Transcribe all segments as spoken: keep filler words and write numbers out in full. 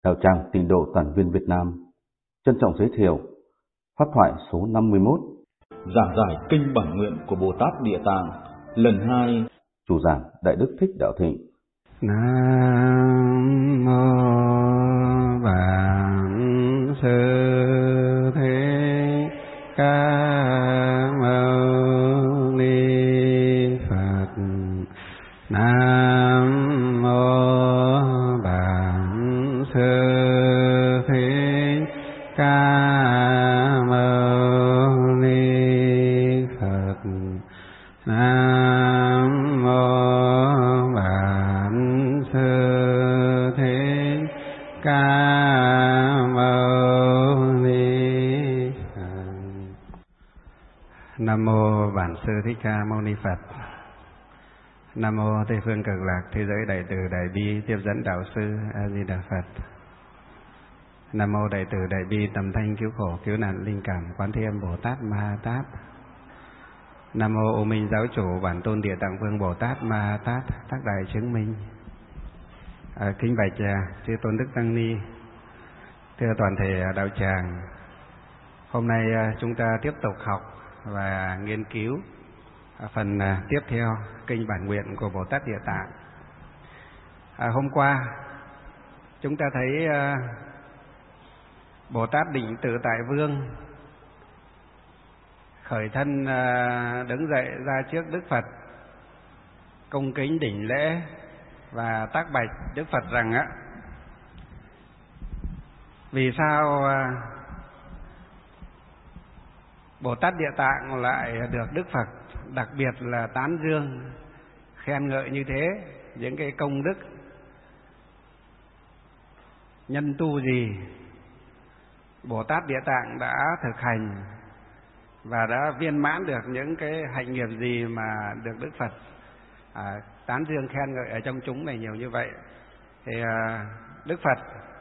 Đạo tràng Tịnh độ Toàn viên Việt Nam trân trọng giới thiệu pháp thoại số năm mươi mốt, giảng giải kinh bản nguyện của Bồ Tát Địa Tạng lần hai. Chủ giảng Đại Đức Thích Đạo Thịnh. Nam mô Bản Sư Thích Ca Mâu Ni Phật. Nam mô Bản Sư Thích Ca Mâu Ni Phật. Nam mô Bản Sư Thích Ca Mâu Ni Phật. Nam mô Bản Sư Thích Ca Mâu Ni Phật. Nam mô Tây phương Cực Lạc Thế giới Đại từ Đại bi tiếp dẫn đạo sư A Di Đà Phật. Nam mô Đại từ Đại bi tầm thanh cứu khổ cứu nạn linh cảm Quán Thế Âm Bồ Tát Ma Ha Tát. Nam mô Ô Minh Giáo Chủ Bản Tôn Địa Tạng Vương Bồ Tát Ma Ha Tát tác đại chứng minh. À, kính bạch chư tôn đức tăng ni, thưa toàn thể đạo tràng, hôm nay chúng ta tiếp tục học và nghiên cứu phần tiếp theo kinh bản nguyện của Bồ Tát Địa Tạng. À, hôm qua chúng ta thấy uh, Bồ Tát Định Tự Tại Vương khởi thân uh, đứng dậy ra trước Đức Phật, cung kính đảnh lễ và tác bạch Đức Phật rằng á, vì sao uh, Bồ Tát Địa Tạng lại được Đức Phật đặc biệt là tán dương khen ngợi như thế, những cái công đức nhân tu gì Bồ Tát Địa Tạng đã thực hành và đã viên mãn được những cái hạnh nghiệp gì mà được Đức Phật à, tán dương khen ngợi ở trong chúng này nhiều như vậy. Thì à, Đức Phật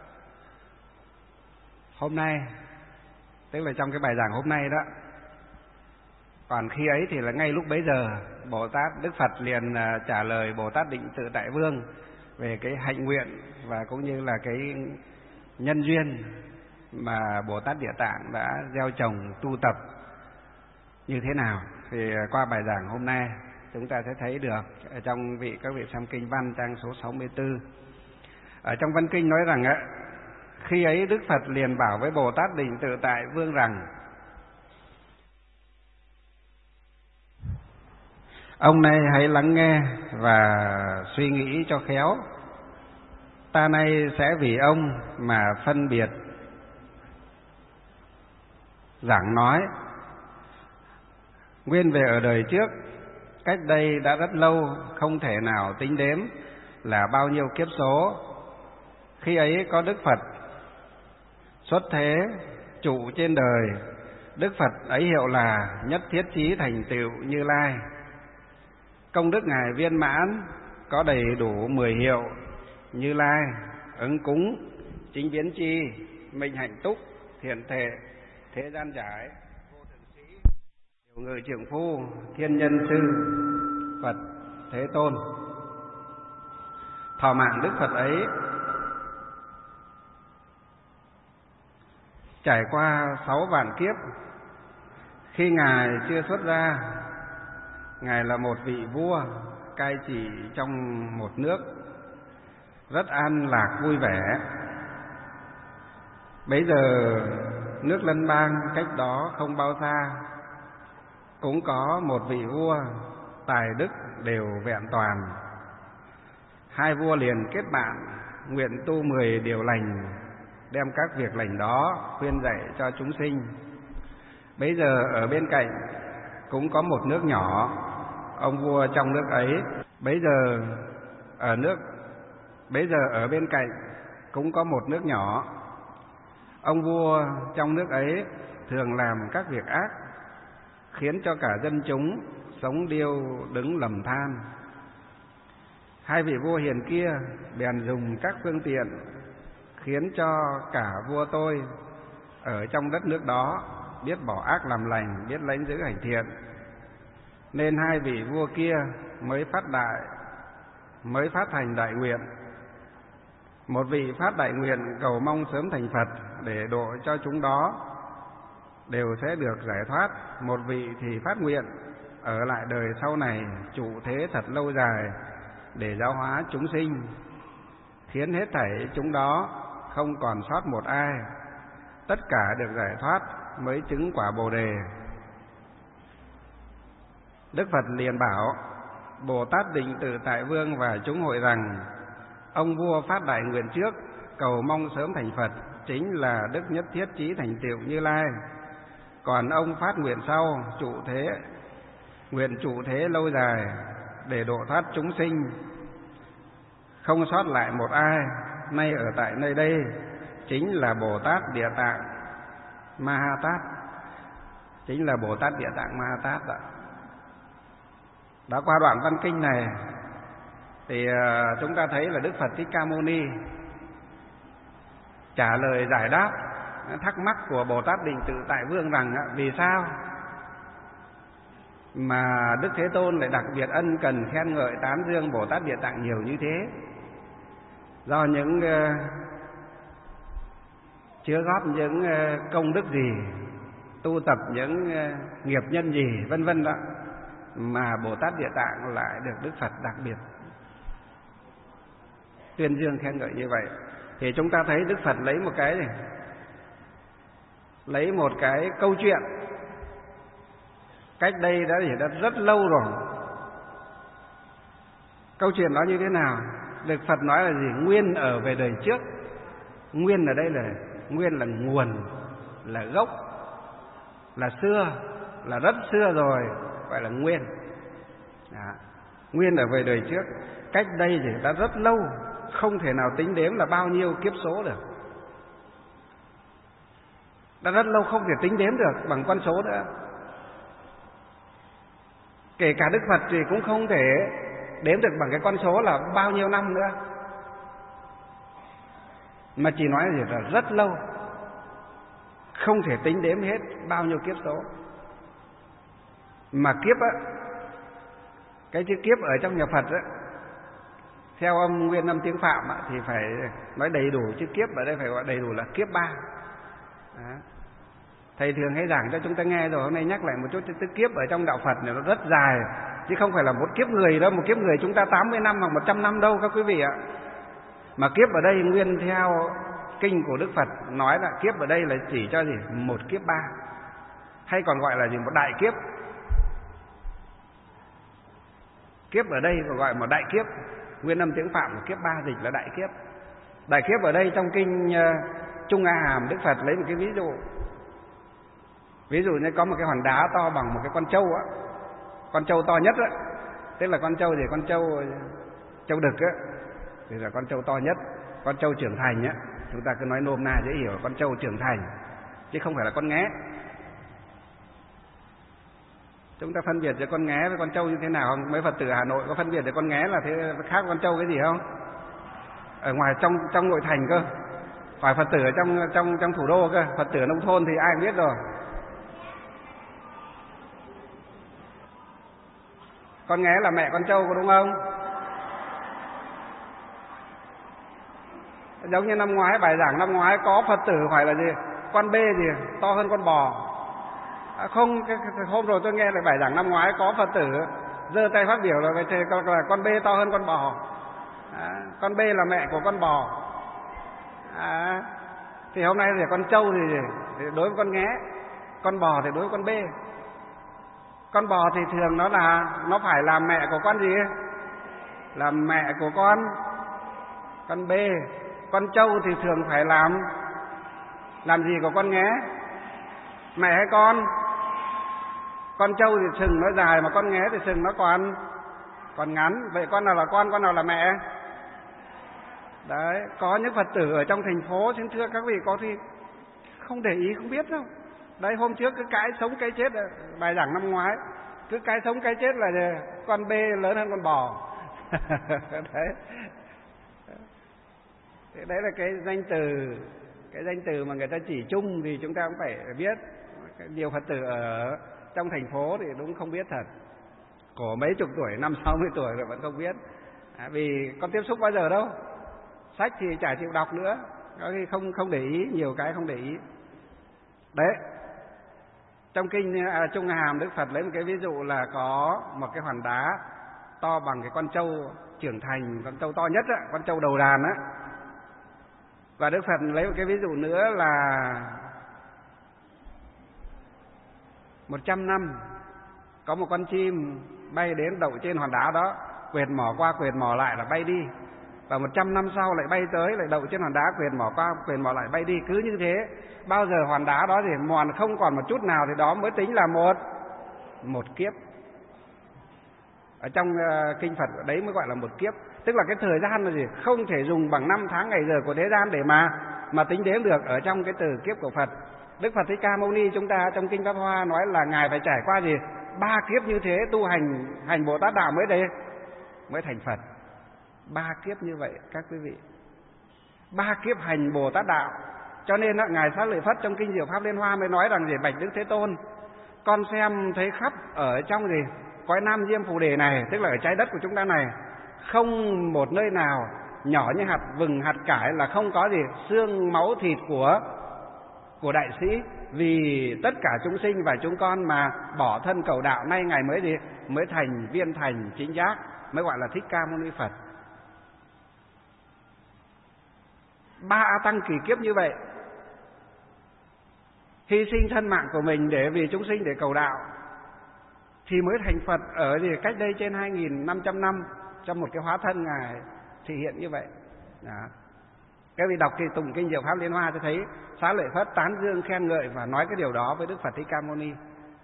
hôm nay, tức là trong cái bài giảng hôm nay đó, còn khi ấy thì là ngay lúc bấy giờ Bồ Tát Đức Phật liền uh, trả lời Bồ Tát Định Tự Tại Vương về cái hạnh nguyện và cũng như là cái nhân duyên mà Bồ Tát Địa Tạng đã gieo trồng tu tập như thế nào. Thì uh, qua bài giảng hôm nay chúng ta sẽ thấy được ở trong vị các vị xem kinh văn trang số sáu mươi tư. Ở trong văn kinh nói rằng á, khi ấy Đức Phật liền bảo với Bồ Tát Định Tự Tại Vương rằng: ông này hãy lắng nghe và suy nghĩ cho khéo. Ta nay sẽ vì ông mà phân biệt giảng nói. Nguyên về ở đời trước, cách đây đã rất lâu, không thể nào tính đếm là bao nhiêu kiếp số. Khi ấy có Đức Phật xuất thế trụ trên đời. Đức Phật ấy hiệu là Nhất Thiết Chí Thành Tựu Như Lai. Công đức Ngài viên mãn, có đầy đủ mười hiệu: Như Lai, Ứng Cúng, Chính Biến Chi, Minh Hạnh Túc, Thiện Thệ, Thế Gian Giải, Vô Thượng Sĩ, Điều Ngự Trượng Phu, Thiên Nhân Sư, Phật Thế Tôn. Thọ mạng Đức Phật ấy trải qua sáu vạn kiếp. Khi Ngài chưa xuất ra, Ngài là một vị vua cai trị trong một nước rất an lạc vui vẻ. Bấy giờ nước Lân Bang cách đó không bao xa cũng có một vị vua tài đức đều vẹn toàn. Hai vua liền kết bạn nguyện tu mười điều lành, đem các việc lành đó khuyên dạy cho chúng sinh. Bấy giờ ở bên cạnh cũng có một nước nhỏ, ông vua trong nước ấy bấy giờ ở nước bấy giờ ở bên cạnh cũng có một nước nhỏ. Ông vua trong nước ấy thường làm các việc ác, khiến cho cả dân chúng sống điêu đứng lầm than. Hai vị vua hiền kia bèn dùng các phương tiện khiến cho cả vua tôi ở trong đất nước đó biết bỏ ác làm lành, biết lãnh giữ hành thiện. Nên hai vị vua kia mới phát đại mới phát thành đại nguyện Một vị phát đại nguyện cầu mong sớm thành Phật để độ cho chúng đó đều sẽ được giải thoát. Một vị thì phát nguyện ở lại đời sau này trụ thế thật lâu dài để giáo hóa chúng sinh, khiến hết thảy chúng đó không còn sót một ai, tất cả được giải thoát mới chứng quả Bồ đề. Đức Phật liền bảo Bồ Tát Định Tự Tại Vương và chúng hội rằng: ông vua phát đại nguyện trước cầu mong sớm thành Phật chính là đức nhất thiết chí thành tựu Như Lai. Còn ông phát nguyện sau trụ thế, nguyện trụ thế lâu dài để độ thoát chúng sinh, không sót lại một ai, nay ở tại nơi đây chính là Bồ Tát Địa Tạng Ma Ha Tát, chính là Bồ Tát Địa Tạng Ma Ha Tát ạ. Đã qua đoạn văn kinh này thì chúng ta thấy là Đức Phật Thích Ca Mâu Ni trả lời giải đáp thắc mắc của Bồ Tát Định Tự Tại Vương rằng vì sao mà Đức Thế Tôn lại đặc biệt ân cần khen ngợi tán dương Bồ Tát Địa Tạng nhiều như thế. Do những uh, chứa góp những uh, công đức gì, tu tập những uh, nghiệp nhân gì vân vân đó, mà Bồ Tát Địa Tạng lại được Đức Phật đặc biệt tuyên dương khen ngợi như vậy. Thì chúng ta thấy Đức Phật lấy một cái này, lấy một cái câu chuyện cách đây đã đã rất lâu rồi. Câu chuyện đó như thế nào? Đức Phật nói là gì? Nguyên ở về đời trước. Nguyên ở đây là nguyên là nguồn, là gốc, là xưa, là rất xưa rồi, gọi là nguyên. Đó. Nguyên ở về đời trước, cách đây thì đã rất lâu, không thể nào tính đếm là bao nhiêu kiếp số được. Đã rất lâu không thể tính đếm được bằng con số nữa. Kể cả Đức Phật thì cũng không thể đếm được bằng cái con số là bao nhiêu năm nữa, mà chỉ nói là rất lâu, không thể tính đếm hết bao nhiêu kiếp số. Mà kiếp á, cái chữ kiếp ở trong nhà Phật á, theo ông Nguyên Âm Tiếng Phạm á, thì phải nói đầy đủ chữ kiếp ở đây phải gọi đầy đủ là kiếp ba. Đó. Thầy thường hay giảng cho chúng ta nghe rồi, hôm nay nhắc lại một chút. Chữ kiếp ở trong đạo Phật này nó rất dài, chứ không phải là một kiếp người đâu. Một kiếp người chúng ta tám mươi năm hoặc một trăm năm đâu các quý vị ạ. Mà kiếp ở đây nguyên theo kinh của Đức Phật nói là kiếp ở đây là chỉ cho gì? Một kiếp ba, hay còn gọi là gì? Một đại kiếp. Kiếp ở đây còn gọi một đại kiếp. Nguyên Âm Tiếng Phạm kiếp ba dịch là đại kiếp. Đại kiếp ở đây trong kinh uh, Trung A Hàm, Đức Phật lấy một cái ví dụ. Ví dụ như có một cái hòn đá to bằng một cái con trâu á, con trâu to nhất á, tức là con trâu gì? Con trâu trâu đực á, thì là con trâu to nhất, con trâu trưởng thành á, chúng ta cứ nói nôm na dễ hiểu, con trâu trưởng thành, chứ không phải là con nghé. Chúng ta phân biệt giữa con nghé với con trâu như thế nào không? Mấy Phật tử Hà Nội có phân biệt giữa con nghé là thế khác con trâu cái gì không? Ở ngoài trong trong nội thành cơ, phải Phật tử ở trong trong trong thủ đô cơ, Phật tử nông thôn thì ai biết rồi. Con nghé là mẹ con trâu có đúng không? Giống như năm ngoái, bài giảng năm ngoái có Phật tử phải là gì? Con bê gì? To hơn con bò. À, không, cái, cái, hôm rồi tôi nghe lại bài giảng năm ngoái có Phật tử giơ tay phát biểu là, là, là con bê to hơn con bò. À, con bê là mẹ của con bò. À, thì hôm nay thì con trâu thì, thì đối với con nghé, con bò thì đối với con bê. Con bò thì thường nó là nó phải là mẹ của con gì? Là mẹ của con con bê. Con trâu thì thường phải làm làm gì của con nghé? Mẹ hay con? Con trâu thì sừng nó dài, mà con nghé thì sừng nó còn còn ngắn. Vậy con nào là con, con nào là mẹ? Đấy, có những Phật tử ở trong thành phố, xin thưa các vị, có thì không để ý, không biết đâu. Đấy, hôm trước cứ cái sống cái chết, bài giảng năm ngoái cứ cái sống cái chết là con bê lớn hơn con bò. Đấy, đấy là cái danh từ, cái danh từ mà người ta chỉ chung thì chúng ta cũng phải biết. Nhiều Phật tử ở trong thành phố thì đúng không biết thật, cổ mấy chục tuổi, năm sáu mươi tuổi rồi vẫn không biết. À, vì con tiếp xúc bao giờ đâu, sách thì chả chịu đọc nữa, có khi không không để ý, nhiều cái không để ý. Đấy, trong kinh à, Trung Hàm Đức Phật lấy một cái ví dụ là có một cái hòn đá to bằng cái con trâu trưởng thành, con trâu to nhất á, con trâu đầu đàn á. Và Đức Phật lấy một cái ví dụ nữa là một trăm năm có một con chim bay đến đậu trên hòn đá đó, quệt mỏ qua quệt mỏ lại là bay đi. Và một trăm năm sau lại bay tới, lại đậu trên hòn đá, quệt mỏ qua quệt mỏ lại bay đi. Cứ như thế, bao giờ hòn đá đó thì mòn không còn một chút nào thì đó mới tính là một một kiếp. Ở trong uh, kinh Phật đấy mới gọi là một kiếp. Tức là cái thời gian là gì? Không thể dùng bằng năm tháng ngày giờ của thế gian để mà mà tính đếm được ở trong cái từ kiếp của Phật. Đức Phật Thích Ca Mâu Ni chúng ta trong kinh Pháp Hoa nói là ngài phải trải qua gì? Ba kiếp như thế tu hành hành Bồ Tát đạo mới đây mới thành Phật. Ba kiếp như vậy các quý vị. Ba kiếp hành Bồ Tát đạo. Cho nên đó, ngài Xá Lợi Phất trong kinh Diệu Pháp Liên Hoa mới nói rằng gì? Bạch Đức Thế Tôn, con xem thấy khắp ở trong gì? Cõi Nam Diêm Phù Đề này, tức là ở trái đất của chúng ta này, không một nơi nào nhỏ như hạt vừng hạt cải là không có gì xương máu thịt của của đại sĩ, vì tất cả chúng sinh và chúng con mà bỏ thân cầu đạo, nay ngài mới gì mới thành viên thành chính giác, mới gọi là Thích Ca Mâu Ni Phật. Ba A Tăng kỳ kiếp như vậy, hy sinh thân mạng của mình để vì chúng sinh để cầu đạo, thì mới thành Phật ở gì cách đây trên hai nghìn năm trăm năm, trong một cái hóa thân ngài thể hiện như vậy. Đó. Các vị đọc cái tụng kinh Diệu Pháp Liên Hoa cho thấy Xá Lợi Phất tán dương khen ngợi và nói cái điều đó với Đức Phật Thích Ca Mâu Ni.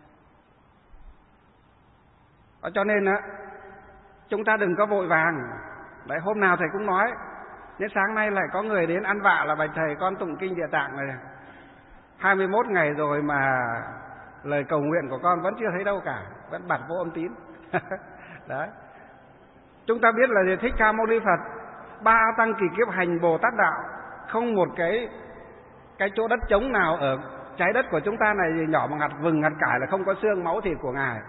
Cho nên á, chúng ta đừng có vội vàng. Đấy, hôm nào thầy cũng nói, đến sáng nay lại có người đến ăn vạ là bạch thầy con tụng kinh Địa Tạng này hai mươi mốt ngày rồi mà lời cầu nguyện của con vẫn chưa thấy đâu cả, vẫn bật vô âm tín. Đấy. Chúng ta biết là gì? Thích Ca Mâu Ni Phật ba tăng kỳ kiếp hành Bồ Tát đạo, không một cái cái chỗ đất trống nào ở trái đất của chúng ta này gì nhỏ bằng hạt vừng hạt cải là không có xương máu thịt của ngài.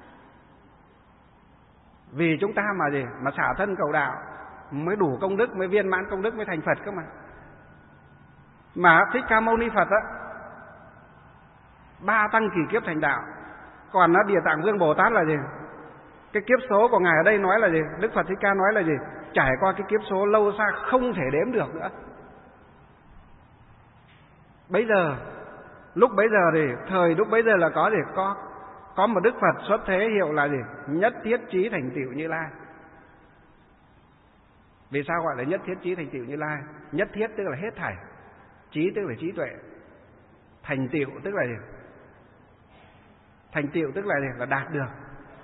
Vì chúng ta mà gì mà xả thân cầu đạo mới đủ công đức, mới viên mãn công đức, mới thành Phật cơ mà. Mà Thích Ca Mâu Ni Phật á, ba tăng kỳ kiếp thành đạo. Còn nó Địa Tạng Vương Bồ Tát là gì? Cái kiếp số của ngài ở đây nói là gì? Đức Phật Thích Ca nói là gì? Trải qua cái kiếp số lâu xa không thể đếm được nữa. Bây giờ, lúc bấy giờ thì thời lúc bấy giờ là có gì? Có có một Đức Phật xuất thế hiệu là gì? Nhất thiết chí thành tựu Như Lai. Vì sao gọi là nhất thiết chí thành tựu Như Lai? Nhất thiết tức là hết thảy, trí tức là trí tuệ, thành tựu tức là gì? Thành tựu tức là gì? Là đạt được.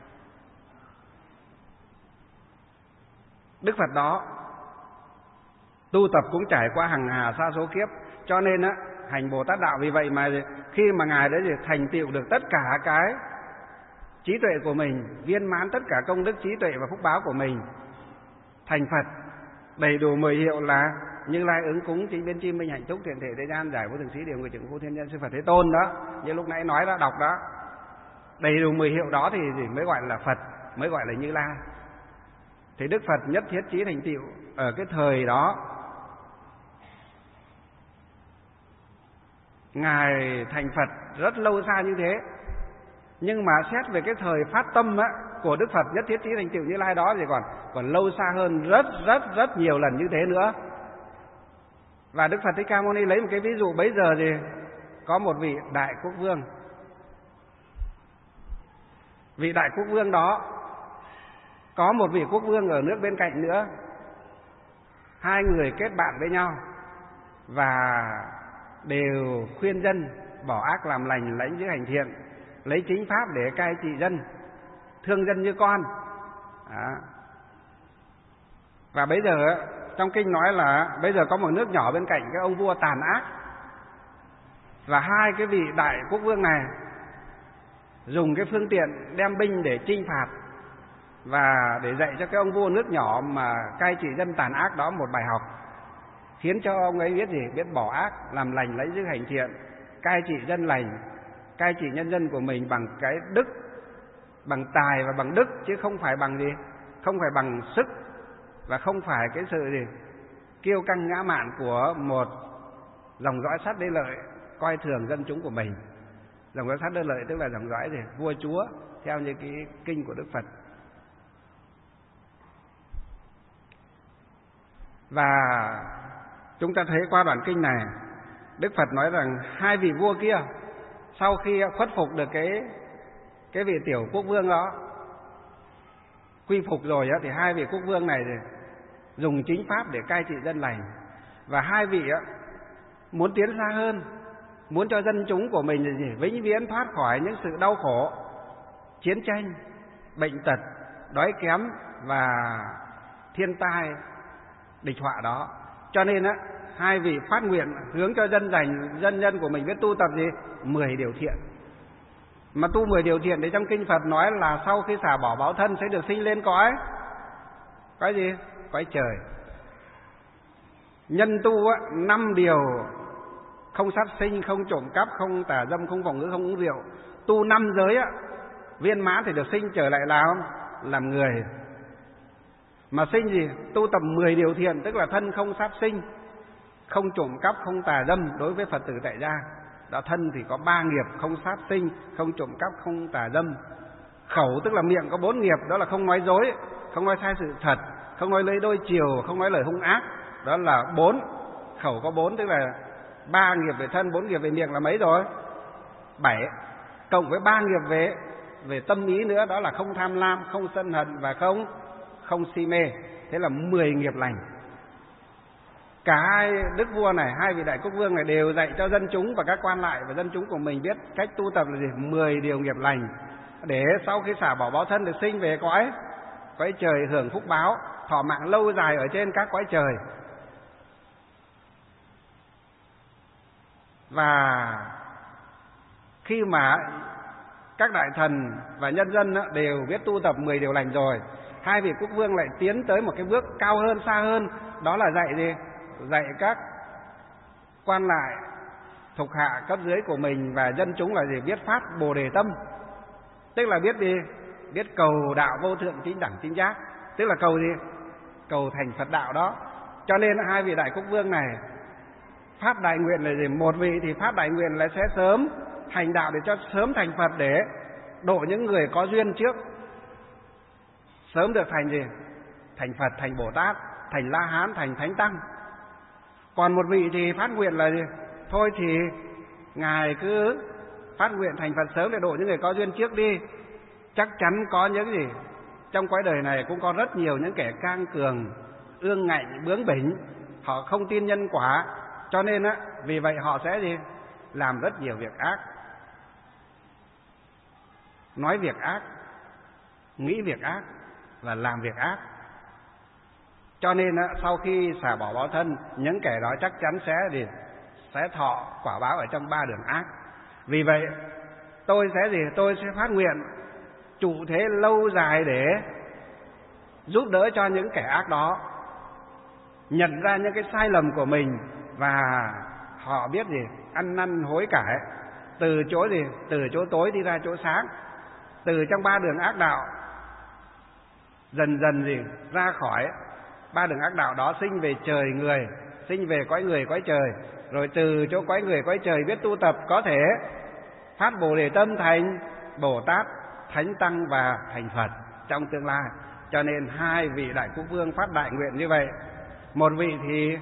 Đức Phật đó tu tập cũng trải qua hàng hà sa số kiếp, cho nên á hành Bồ Tát đạo. Vì vậy mà khi mà ngài đã thành tựu được tất cả cái trí tuệ của mình, viên mãn tất cả công đức trí tuệ và phúc báo của mình, thành Phật, đầy đủ mười hiệu là Như Lai, ứng cúng, chính biến chim minh, hạnh túc, thiện thể thế gian, giải vô thường sĩ, điều người trưởng phu thiên nhân sư Phật Thế Tôn đó, như lúc nãy nói đó, đọc đó. Đầy đủ mười hiệu đó thì mới gọi là Phật, mới gọi là Như Lai. Thì Đức Phật nhất thiết chí thành tựu ở cái thời đó, ngài thành Phật rất lâu xa như thế. Nhưng mà xét về cái thời phát tâm á, của Đức Phật nhất thiết chí thành tựu Như Lai đó thì còn còn lâu xa hơn rất rất rất nhiều lần như thế nữa. Và Đức Phật Thích Ca Mâu Ni lấy một cái ví dụ bấy giờ thì có một vị đại quốc vương. Vị đại quốc vương đó có một vị quốc vương ở nước bên cạnh nữa. Hai người kết bạn với nhau và đều khuyên dân bỏ ác làm lành, lãnh giữ hành thiện, lấy chính pháp để cai trị dân, thương dân như con. Đó. Và bây giờ trong kinh nói là bây giờ có một nước nhỏ bên cạnh cái ông vua tàn ác, và hai cái vị đại quốc vương này dùng cái phương tiện đem binh để chinh phạt và để dạy cho cái ông vua nước nhỏ mà cai trị dân tàn ác đó một bài học, khiến cho ông ấy biết gì? Biết bỏ ác làm lành, lấy giữ hành thiện, cai trị dân lành, cai trị nhân dân của mình bằng cái đức, bằng tài và bằng đức, chứ không phải bằng gì? Không phải bằng sức, và không phải cái sự gì? kiêu căng ngã mạn của một dòng dõi sát đế lợi coi thường dân chúng của mình. Dòng dõi sát đế lợi tức là dòng dõi gì? Vua chúa theo như cái kinh của Đức Phật. Và chúng ta thấy qua đoạn kinh này, Đức Phật nói rằng hai vị vua kia sau khi khuất phục được cái cái vị tiểu quốc vương đó, quy phục rồi á, thì hai vị quốc vương này thì dùng chính pháp để cai trị dân lành. Và hai vị á, muốn tiến xa hơn, muốn cho dân chúng của mình là gì? Vĩnh viễn thoát khỏi những sự đau khổ, chiến tranh, bệnh tật, đói kém và thiên tai địch họa đó. Cho nên á, hai vị phát nguyện hướng cho dân lành, dân nhân của mình biết tu tập gì? Mười điều thiện. Mà tu mười điều thiện thì trong kinh Phật nói là sau khi xả bỏ báo thân sẽ được sinh lên cõi cõi gì? Cõi trời. Nhân tu á, năm điều: không sát sinh, không trộm cắp, không tà dâm, không vọng ngữ, không uống rượu. Tu năm giới á, viên mãn thì được sinh trở lại làm làm người. Mà sinh gì? Tu tập mười điều thiện, tức là thân không sát sinh, không trộm cắp, không tà dâm. Đối với Phật tử tại gia đó, thân thì có ba nghiệp: không sát sinh, không trộm cắp, không tà dâm. Khẩu tức là miệng có bốn nghiệp, đó là không nói dối, không nói sai sự thật, không nói lời đôi chiều, không nói lời hung ác. Đó là bốn. Khẩu có bốn, tức là ba nghiệp về thân, bốn nghiệp về miệng là mấy rồi? Bảy. Cộng với ba nghiệp về về tâm ý nữa, đó là không tham lam, không sân hận và không không si mê. Thế là mười nghiệp lành. Cả hai đức vua này, hai vị đại quốc vương này đều dạy cho dân chúng và các quan lại và dân chúng của mình biết cách tu tập là gì? Mười điều nghiệp lành, để sau khi xả bỏ báo thân được sinh về cõi cõi trời hưởng phúc báo, thọ mạng lâu dài ở trên các cõi trời. Và khi mà các đại thần và nhân dân đều biết tu tập mười điều lành rồi, hai vị quốc vương lại tiến tới một cái bước cao hơn, xa hơn. Đó là dạy gì? Dạy các quan lại, thuộc hạ cấp dưới của mình và dân chúng là gì? Biết phát Bồ Đề tâm. Tức là biết gì? Biết cầu đạo vô thượng chính đẳng chính giác. Tức là cầu gì? Cầu thành Phật đạo đó. Cho nên hai vị đại quốc vương này phát đại nguyện là gì? Một vị thì phát đại nguyện là sẽ sớm hành đạo để cho sớm thành Phật, để độ những người có duyên trước, sớm được thành gì? Thành Phật, thành Bồ Tát, thành La Hán, thành Thánh Tăng. Còn một vị thì phát nguyện là gì? Thôi thì Ngài cứ phát nguyện thành Phật sớm để độ những người có duyên trước đi. Chắc chắn có những gì? Trong cõi đời này cũng có rất nhiều những kẻ cang cường, ương ngạnh, bướng bỉnh, họ không tin nhân quả. Cho nên á, vì vậy họ sẽ gì? Làm rất nhiều việc ác, nói việc ác, nghĩ việc ác và làm việc ác. Cho nên á, sau khi xả bỏ báo thân, những kẻ đó chắc chắn sẽ gì? Sẽ thọ quả báo ở trong ba đường ác. Vì vậy tôi sẽ gì? Tôi sẽ phát nguyện trụ thế lâu dài để giúp đỡ cho những kẻ ác đó nhận ra những cái sai lầm của mình, và họ biết gì? Ăn năn hối cải, từ chỗ gì? Từ chỗ tối đi ra chỗ sáng, từ trong ba đường ác đạo dần dần gì? Ra khỏi ba đường ác đạo đó, sinh về trời người, sinh về cõi người cõi trời, rồi từ chỗ cõi người cõi trời biết tu tập, có thể phát Bồ Đề tâm thành Bồ Tát, Thánh Tăng và thành Phật trong tương lai. Cho nên hai vị đại quốc vương phát đại nguyện như vậy. Một vị thì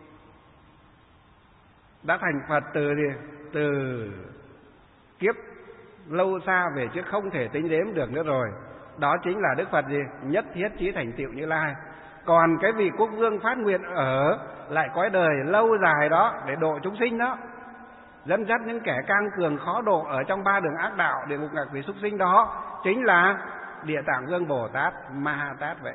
đã thành Phật từ từ kiếp lâu xa về trước, không thể tính đếm được nữa rồi. Đó chính là Đức Phật gì? Nhất thiết chí thành tựu Như Lai. Còn cái vị quốc vương phát nguyện ở lại cõi đời lâu dài đó để độ chúng sinh đó, dẫn dắt những kẻ cang cường khó độ ở trong ba đường ác đạo để ngục ngạc quỷ súc sinh, đó chính là Địa Tạng Vương Bồ Tát Ma Ha Tát vậy.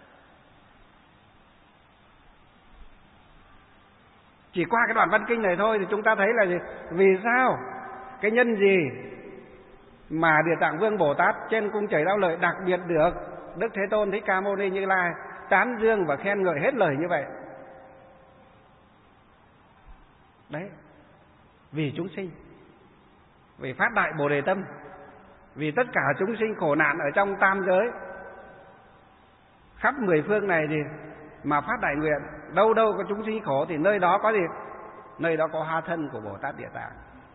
Chỉ qua cái đoạn văn kinh này thôi thì chúng ta thấy là gì? Vì sao cái nhân gì mà Địa Tạng Vương Bồ Tát trên cung trời Đao Lợi đặc biệt được Đức Thế Tôn Thích Ca Mâu Ni Như Lai tán dương và khen ngợi hết lời như vậy? Đấy, vì chúng sinh, vì phát đại Bồ Đề tâm, vì tất cả chúng sinh khổ nạn ở trong tam giới khắp mười phương này thì mà phát đại nguyện đâu đâu có chúng sinh khổ thì nơi đó có gì? Nơi đó có hóa thân của Bồ Tát Địa Tạng.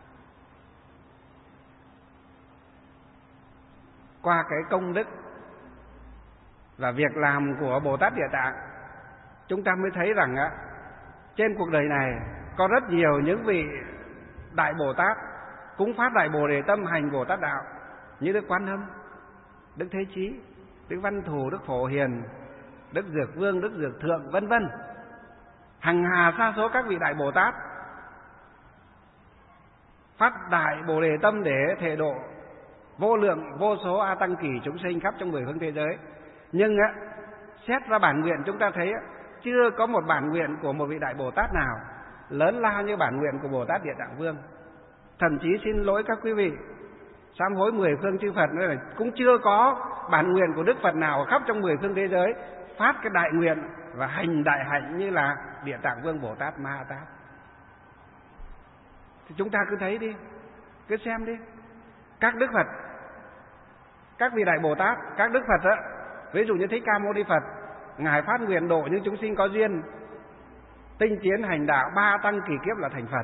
Qua cái công đức và việc làm của Bồ Tát Địa Tạng, chúng ta mới thấy rằng á, trên cuộc đời này có rất nhiều những vị Đại Bồ Tát cũng phát Đại Bồ Đề Tâm hành Bồ Tát Đạo, như Đức Quan Âm, Đức Thế Chí, Đức Văn Thù, Đức Phổ Hiền, Đức Dược Vương, Đức Dược Thượng, vân vân. Hằng hà sa số các vị Đại Bồ Tát phát Đại Bồ Đề Tâm để thể độ vô lượng vô số a tăng kỳ chúng sinh khắp trong mười phương thế giới. Nhưng á, xét ra bản nguyện chúng ta thấy á, chưa có một bản nguyện của một vị Đại Bồ Tát nào lớn lao như bản nguyện của Bồ Tát Địa Tạng Vương. Thậm chí xin lỗi các quý vị, sám hối mười phương chư Phật nữa là cũng chưa có bản nguyện của Đức Phật nào khắp trong mười phương thế giới phát cái đại nguyện và hành đại hạnh như là Địa Tạng Vương Bồ Tát Ma Ha Tát. Thì chúng ta cứ thấy đi, cứ xem đi, các Đức Phật, các vị Đại Bồ Tát, các Đức Phật á, ví dụ như Thích Ca Mâu Ni Phật, ngài phát nguyện độ những chúng sinh có duyên tinh tiến hành đạo ba tăng kỳ kiếp là thành Phật.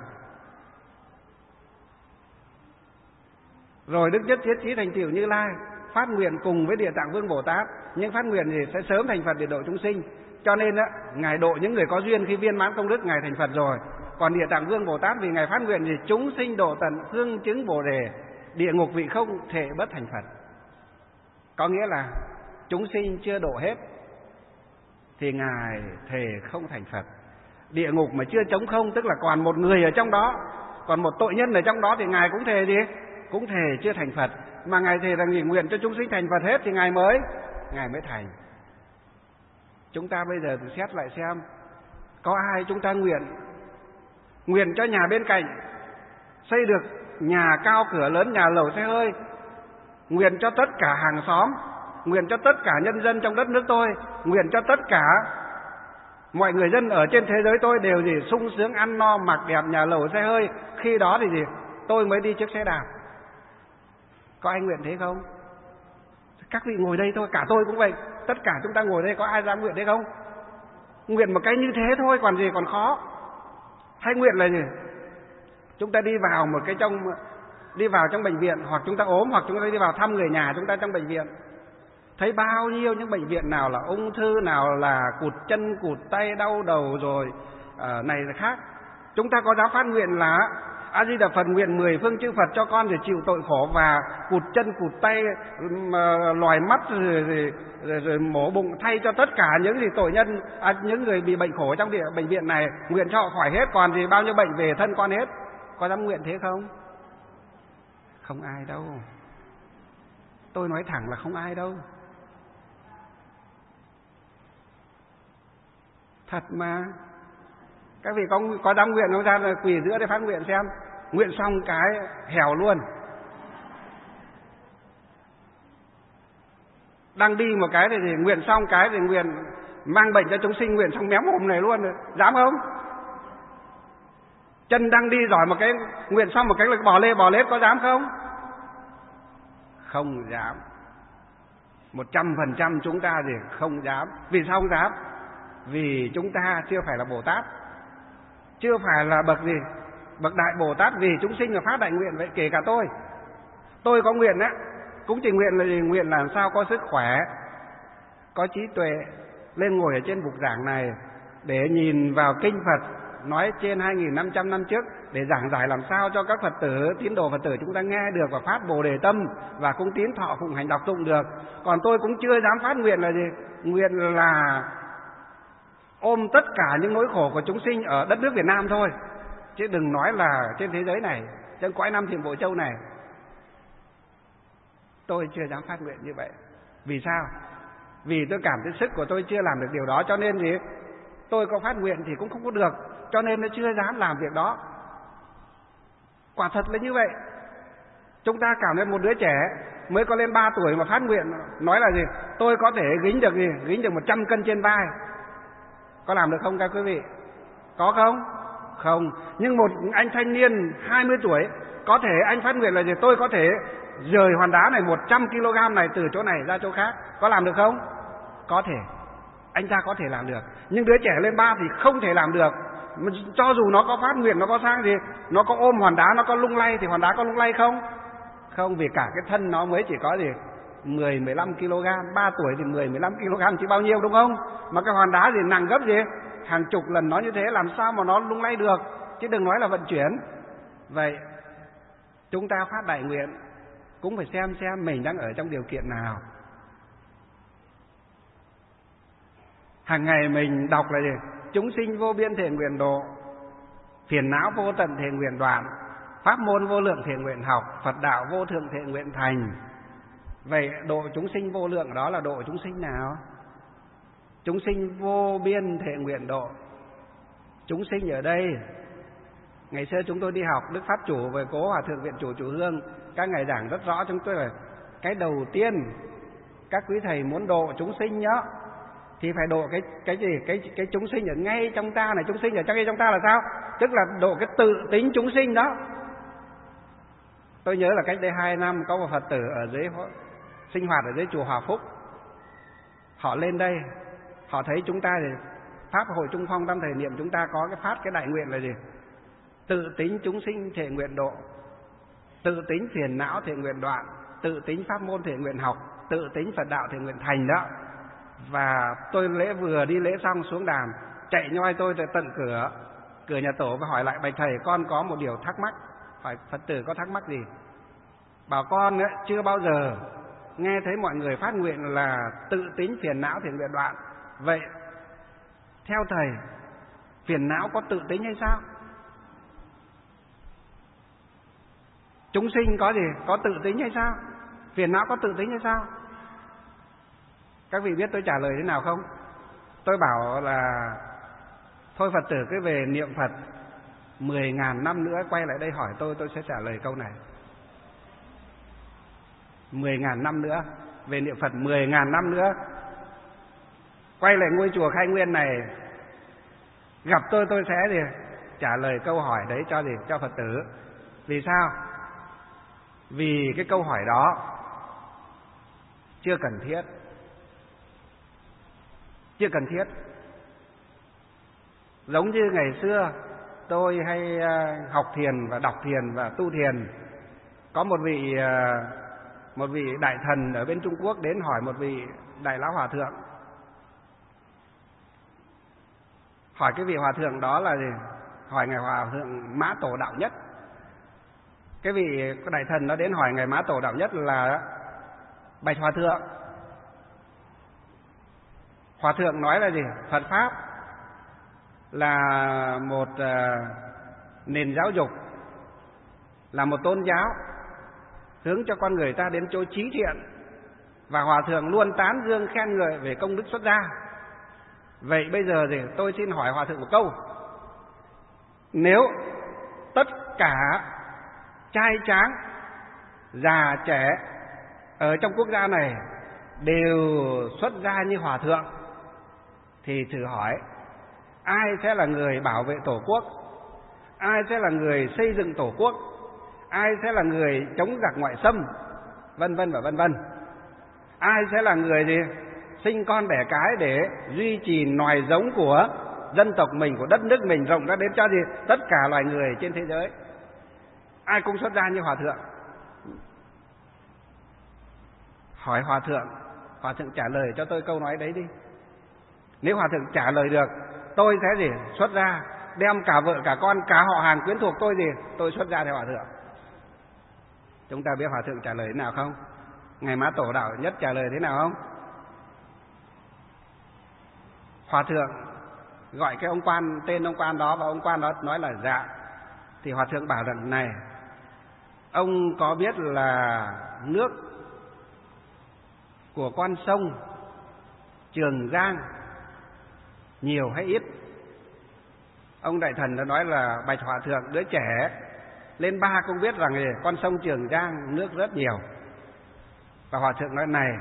Rồi Đức Nhất Thiết Chí Thành Tựu Như Lai phát nguyện cùng với Địa Tạng Vương Bồ Tát, nhưng phát nguyện thì sẽ sớm thành Phật để độ chúng sinh. Cho nên á, ngài độ những người có duyên, khi viên mãn công đức ngài thành Phật rồi. Còn Địa Tạng Vương Bồ Tát vì ngài phát nguyện thì chúng sinh độ tận phương chứng Bồ Đề, địa ngục vị không thể bất thành Phật. Có nghĩa là chúng sinh chưa độ hết thì ngài thề không thành Phật. Địa ngục mà chưa trống không, tức là còn một người ở trong đó, còn một tội nhân ở trong đó, thì ngài cũng thề gì? Cũng thề chưa thành Phật. Mà ngài thề rằng gì? Nguyện cho chúng sinh thành Phật hết thì ngài mới ngài mới thành. Chúng ta bây giờ thử xét lại xem, có ai chúng ta nguyện nguyện cho nhà bên cạnh xây được nhà cao cửa lớn, nhà lầu xe hơi, nguyện cho tất cả hàng xóm, nguyện cho tất cả nhân dân trong đất nước tôi, nguyện cho tất cả mọi người dân ở trên thế giới tôi đều gì? Sung sướng, ăn no, mặc đẹp, nhà lầu xe hơi, khi đó thì gì? Tôi mới đi chiếc xe đạp. Có ai nguyện thế không? Các vị ngồi đây thôi, cả tôi cũng vậy, tất cả chúng ta ngồi đây có ai dám nguyện thế không? Nguyện một cái như thế thôi, còn gì còn khó. Hay nguyện là gì? Chúng ta đi vào một cái trong đi vào trong bệnh viện, hoặc chúng ta ốm, hoặc chúng ta đi vào thăm người nhà chúng ta trong bệnh viện, thấy bao nhiêu những bệnh viện, nào là ung thư, nào là cụt chân cụt tay, đau đầu rồi à, này là khác. Chúng ta có dám phát nguyện là A Di Đà Phật nguyện mười phương chư Phật cho con để chịu tội khổ và cụt chân cụt tay, lòi mắt rồi, rồi, rồi, rồi mổ bụng, thay cho tất cả những gì tội nhân, à, những người bị bệnh khổ trong địa, bệnh viện này, nguyện cho họ khỏi hết, còn gì bao nhiêu bệnh về thân con hết. Có dám nguyện thế không? Không ai đâu. Tôi nói thẳng là không ai đâu. Thật mà. Các vị có, có dám nguyện không? Ra quỳ giữa để phát nguyện xem. Nguyện xong cái hèo luôn. Đang đi một cái thì, thì nguyện xong cái thì nguyện mang bệnh cho chúng sinh, nguyện xong méo mồm này luôn. Dám không? Chân đang đi giỏi một cái, nguyện xong một cái là bò lê bò lết, có dám không? Không dám. Một trăm phần trăm chúng ta thì không dám. Vì sao không dám? Vì chúng ta chưa phải là Bồ Tát, chưa phải là bậc gì? Bậc Đại Bồ Tát. Vì chúng sinh là phát đại nguyện vậy. Kể cả tôi Tôi có nguyện á, cũng chỉ nguyện là gì? Nguyện làm sao có sức khỏe, có trí tuệ, lên ngồi ở trên bục giảng này để nhìn vào kinh Phật nói trên hai nghìn năm trăm năm trước, để giảng giải làm sao cho các Phật tử, tín đồ Phật tử chúng ta nghe được và phát Bồ Đề Tâm và cung tín thọ phụng hành đọc tụng được. Còn tôi cũng chưa dám phát nguyện là gì? Nguyện là ôm tất cả những nỗi khổ của chúng sinh ở đất nước Việt Nam thôi, chứ đừng nói là trên thế giới này, trên cõi Nam Thiểm Bộ Châu này. Tôi chưa dám phát nguyện như vậy. Vì sao? Vì tôi cảm thấy sức của tôi chưa làm được điều đó, cho nên gì? Tôi có phát nguyện thì cũng không có được, cho nên nó chưa dám làm việc đó. Quả thật là như vậy. Chúng ta cảm thấy một đứa trẻ mới có lên ba tuổi mà phát nguyện nói là gì? Tôi có thể gánh được gì? Gánh được một trăm cân trên vai. Có làm được không các quý vị? Có không? Không. Nhưng một anh thanh niên hai mươi tuổi, có thể anh phát nguyện là gì? Tôi có thể rời hòn đá này một trăm ki lô gam này từ chỗ này ra chỗ khác. Có làm được không? Có thể. anh ta có thể làm được. Nhưng đứa trẻ lên ba thì không thể làm được. Cho dù nó có phát nguyện, nó có sang gì, nó có ôm hòn đá, nó có lung lay thì hòn đá có lung lay không? Không, vì cả cái thân nó mới chỉ có gì mười mười lăm ki lô gam, ba tuổi thì mười mười lăm ki lô gam chứ bao nhiêu, đúng không? Mà cái hòn đá thì nặng gấp gì? Hàng chục lần nó như thế, làm sao mà nó lung lay được, chứ đừng nói là vận chuyển. Vậy chúng ta phát đại nguyện cũng phải xem xem mình đang ở trong điều kiện nào. Hàng ngày mình đọc là gì? Chúng sinh vô biên thể nguyện độ, phiền não vô tận thể nguyện đoạn, pháp môn vô lượng thể nguyện học, Phật đạo vô thượng thể nguyện thành. Vậy độ chúng sinh vô lượng đó là độ chúng sinh nào? Chúng sinh vô biên thể nguyện độ. Chúng sinh ở đây, ngày xưa chúng tôi đi học Đức Pháp Chủ với Cố Hòa Thượng Viện Chủ Chủ Hương, các ngài giảng rất rõ chúng tôi là cái đầu tiên các quý thầy muốn độ chúng sinh nhá, thì phải độ cái cái gì cái cái chúng sinh ở ngay trong ta này. Chúng sinh ở trong ngay trong ta là sao? Tức là độ cái tự tính chúng sinh đó. Tôi nhớ là cách đây hai năm có một Phật tử ở dưới sinh hoạt ở dưới chùa Hòa Phúc, họ lên đây, họ thấy chúng ta thì pháp hội Trung Phong tam thời niệm chúng ta có cái phát cái đại nguyện là gì? Tự tính chúng sinh thể nguyện độ, tự tính phiền não thể nguyện đoạn, tự tính pháp môn thể nguyện học, tự tính Phật đạo thể nguyện thành đó. Và tôi lễ vừa đi lễ xong xuống đàm, chạy nhoi tôi tới tận cửa cửa nhà tổ và hỏi lại: bạch thầy, con có một điều thắc mắc. Hỏi Phật tử có thắc mắc gì? Bảo con ấy, chưa bao giờ nghe thấy mọi người phát nguyện là tự tính phiền não thể nguyện đoạn. Vậy theo thầy, phiền não có tự tính hay sao? Chúng sinh có gì? Có tự tính hay sao? Phiền não có tự tính hay sao? Các vị biết tôi trả lời thế nào không? Tôi bảo là thôi Phật tử cứ về niệm Phật mười ngàn năm nữa quay lại đây hỏi tôi, tôi sẽ trả lời câu này. Mười ngàn năm nữa, về niệm Phật mười ngàn năm nữa, quay lại ngôi chùa Khai Nguyên này, gặp tôi tôi sẽ gì? Trả lời câu hỏi đấy cho gì? Cho Phật tử. Vì sao? Vì cái câu hỏi đó chưa cần thiết. Chưa cần thiết. Giống như ngày xưa tôi hay học thiền và đọc thiền và tu thiền, có một vị một vị đại thần ở bên Trung Quốc đến hỏi một vị đại lão hòa thượng. Hỏi cái vị hòa thượng đó là gì? Hỏi ngài hòa thượng Mã Tổ Đạo Nhất. Cái vị đại thần đó đến hỏi ngài Mã Tổ Đạo Nhất là: bạch hòa thượng, hòa thượng nói là gì? Phật pháp là một uh, nền giáo dục, là một tôn giáo hướng cho con người ta đến chỗ trí thiện, và hòa thượng luôn tán dương khen ngợi về công đức xuất gia. Vậy bây giờ thì tôi xin hỏi hòa thượng một câu: nếu tất cả trai tráng, già trẻ ở trong quốc gia này đều xuất gia như hòa thượng, thì thử hỏi ai sẽ là người bảo vệ Tổ quốc? Ai sẽ là người xây dựng Tổ quốc? Ai sẽ là người chống giặc ngoại xâm? Vân vân và vân vân. Ai sẽ là người gì? Sinh con đẻ cái để duy trì nòi giống của dân tộc mình, của đất nước mình, rộng ra đến cho gì? Tất cả loài người trên thế giới. Ai cũng xuất gia như hòa thượng. Hỏi hòa thượng, hòa thượng trả lời cho tôi câu nói đấy đi. Nếu hòa thượng trả lời được, tôi sẽ gì? Xuất gia, đem cả vợ cả con, cả họ hàng quyến thuộc tôi gì? Tôi xuất gia theo hòa thượng. Chúng ta biết hòa thượng trả lời thế nào không? Ngài Mã Tổ Đạo Nhất trả lời thế nào không? Hòa thượng gọi cái ông quan, tên ông quan đó, và ông quan đó nói là dạ. Thì hòa thượng bảo rằng này, ông có biết là nước của con sông Trường Giang nhiều hay ít? Ông đại thần đã nói là: bạch hòa thượng, đứa trẻ lên ba cũng biết rằng gì? Con sông Trường Giang nước rất nhiều. Và hòa thượng nói: này,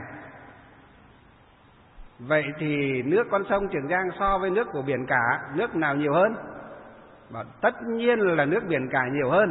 vậy thì nước con sông Trường Giang so với nước của biển cả, nước nào nhiều hơn? Bảo tất nhiên là nước biển cả nhiều hơn.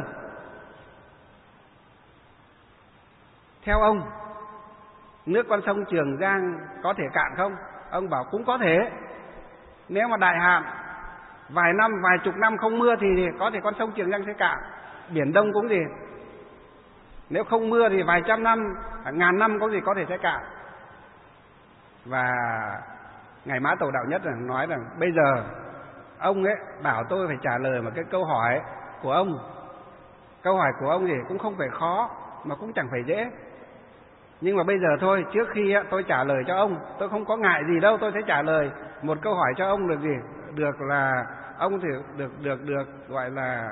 Theo ông, nước con sông Trường Giang có thể cạn không? Ông bảo cũng có thể. Nếu mà đại hạn vài năm, vài chục năm không mưa thì có thể con sông Trường Giang sẽ cạn. Biển Đông cũng gì, nếu không mưa thì vài trăm năm, ngàn năm có gì có thể sẽ cạn. Và Ngài Mã Tổ Đạo Nhất nói rằng bây giờ ông ấy bảo tôi phải trả lời một cái câu hỏi của ông. Câu hỏi của ông gì cũng không phải khó, mà cũng chẳng phải dễ. Nhưng mà bây giờ thôi, trước khi tôi trả lời cho ông, tôi không có ngại gì đâu, tôi sẽ trả lời một câu hỏi cho ông được gì? Được là ông thì được được được gọi là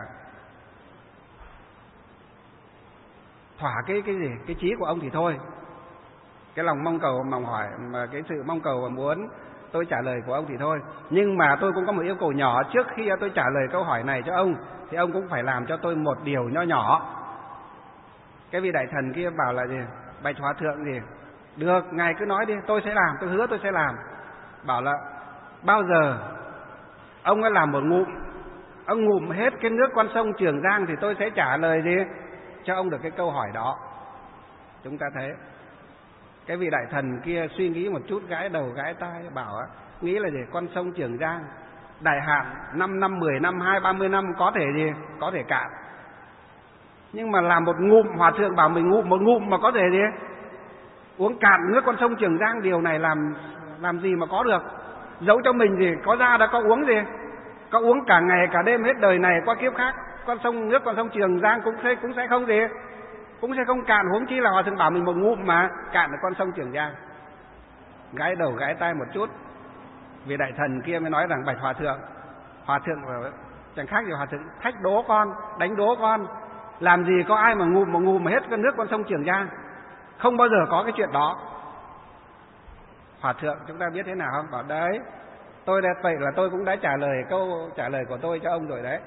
thỏa cái cái gì, cái chí của ông thì thôi. Cái lòng mong cầu mong hỏi mà cái sự mong cầu và muốn tôi trả lời của ông thì thôi. Nhưng mà tôi cũng có một yêu cầu nhỏ, trước khi tôi trả lời câu hỏi này cho ông thì ông cũng phải làm cho tôi một điều nho nhỏ. Cái vị đại thần kia bảo là gì? Bạch Hòa Thượng gì? Được, ngài cứ nói đi, tôi sẽ làm, tôi hứa tôi sẽ làm. Bảo là bao giờ ông ấy làm một ngụm, ông ngụm hết cái nước con sông Trường Giang thì tôi sẽ trả lời gì cho ông được cái câu hỏi đó. Chúng ta thấy cái vị đại thần kia suy nghĩ một chút, gãi đầu gãi tai, bảo nghĩ là gì? Con sông Trường Giang đại hạn năm năm, mười năm, hai ba mươi năm có thể gì? Có thể cạn. Nhưng mà làm một ngụm, Hòa Thượng bảo mình ngụm một ngụm mà có thể gì? Uống cạn nước con sông Trường Giang, điều này làm làm gì mà có được? Giấu cho mình gì? Có ra đã có uống gì? Có uống cả ngày cả đêm hết đời này qua kiếp khác, con sông nước con sông Trường Giang cũng sẽ cũng sẽ không gì? Cũng sẽ không cạn, huống chi là Hòa Thượng bảo mình một ngụm mà cạn được con sông Trường Giang. Gãi đầu gãi tai một chút, vị đại thần kia mới nói rằng bạch Hòa Thượng, Hòa Thượng chẳng khác gì Hòa Thượng thách đố con, đánh đố con. Làm gì có ai mà ngụm mà ngụm mà hết con nước con sông Trường Giang? Không bao giờ có cái chuyện đó. Hòa Thượng chúng ta biết thế nào không? Bảo đấy, tôi đã vậy là tôi cũng đã trả lời câu trả lời của tôi cho ông rồi đấy.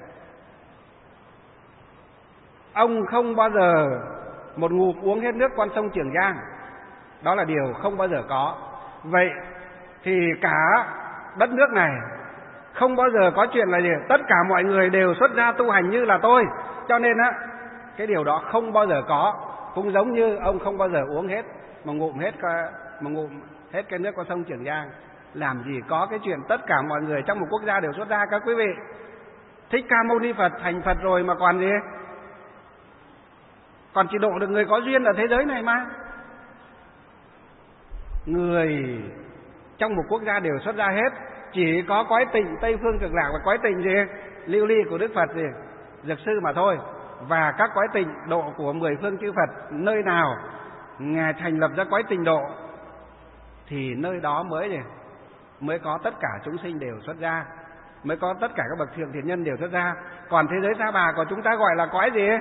Ông không bao giờ một ngụm uống hết nước con sông Trường Giang, đó là điều không bao giờ có. Vậy thì cả đất nước này không bao giờ có chuyện là gì? Tất cả mọi người đều xuất gia tu hành như là tôi. Cho nên á, cái điều đó không bao giờ có. Cũng giống như ông không bao giờ uống hết mà ngụm hết mà ngụm hết cái nước con sông Trường Giang. Làm gì có cái chuyện tất cả mọi người trong một quốc gia đều xuất gia các quý vị. Thích Ca Mâu Ni Phật thành Phật rồi mà còn gì? Còn chỉ độ được người có duyên ở thế giới này mà. Người trong một quốc gia đều xuất gia hết. Chỉ có cõi tịnh Tây Phương Cực Lạc và cõi tịnh gì? Lưu Ly của Đức Phật gì? Dược Sư mà thôi. Và các cõi tịnh độ của mười phương chư Phật, nơi nào Ngài thành lập ra cõi tịnh độ thì nơi đó mới gì? Mới có tất cả chúng sinh đều xuất gia, mới có tất cả các bậc thượng thiện nhân đều xuất gia. Còn thế giới Sa Bà của chúng ta gọi là cõi gì?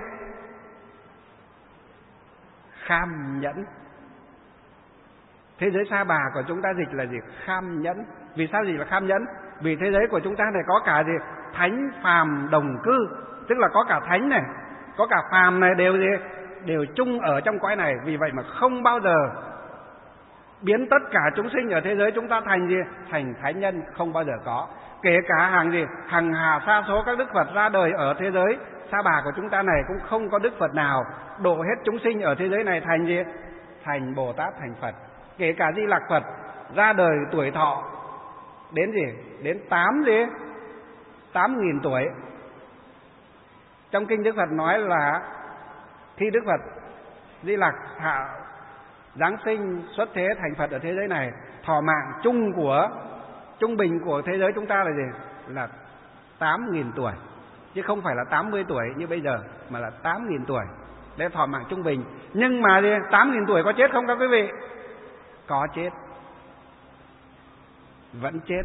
Kham nhẫn. Thế giới Sa Bà của chúng ta dịch là gì? Kham nhẫn. Vì sao dịch là kham nhẫn? Vì thế giới của chúng ta này có cả gì? Thánh phàm đồng cư, tức là có cả thánh này, có cả phàm này đều gì? Đều chung ở trong cõi này. Vì vậy mà không bao giờ biến tất cả chúng sinh ở thế giới chúng ta thành gì? Thành thánh nhân, không bao giờ có. Kể cả hàng gì? Hàng hà sa số các Đức Phật ra đời ở thế giới Sa Bà của chúng ta này, cũng không có Đức Phật nào độ hết chúng sinh ở thế giới này thành gì? Thành Bồ Tát, thành Phật. Kể cả Di Lặc Phật ra đời tuổi thọ đến gì? Đến tám gì? Tám nghìn tuổi. Trong kinh Đức Phật nói là khi Đức Phật Di Lặc hạ giáng sinh xuất thế thành Phật ở thế giới này, thọ mạng chung của trung bình của thế giới chúng ta là gì? Là tám nghìn tuổi, chứ không phải là tám mươi tuổi như bây giờ, mà là tám nghìn tuổi. Đấy, thọ mạng trung bình. Nhưng mà gì? tám nghìn tuổi có chết không các quý vị? Có chết. Vẫn chết.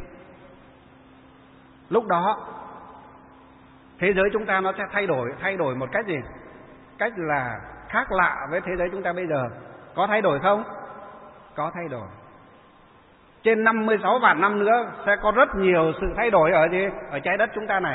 Lúc đó thế giới chúng ta nó sẽ thay đổi, thay đổi một cách gì? Cách là khác lạ với thế giới chúng ta bây giờ. Có thay đổi không? Có thay đổi. Trên năm mươi sáu vạn năm nữa sẽ có rất nhiều sự thay đổi ở gì? Ở trái đất chúng ta này.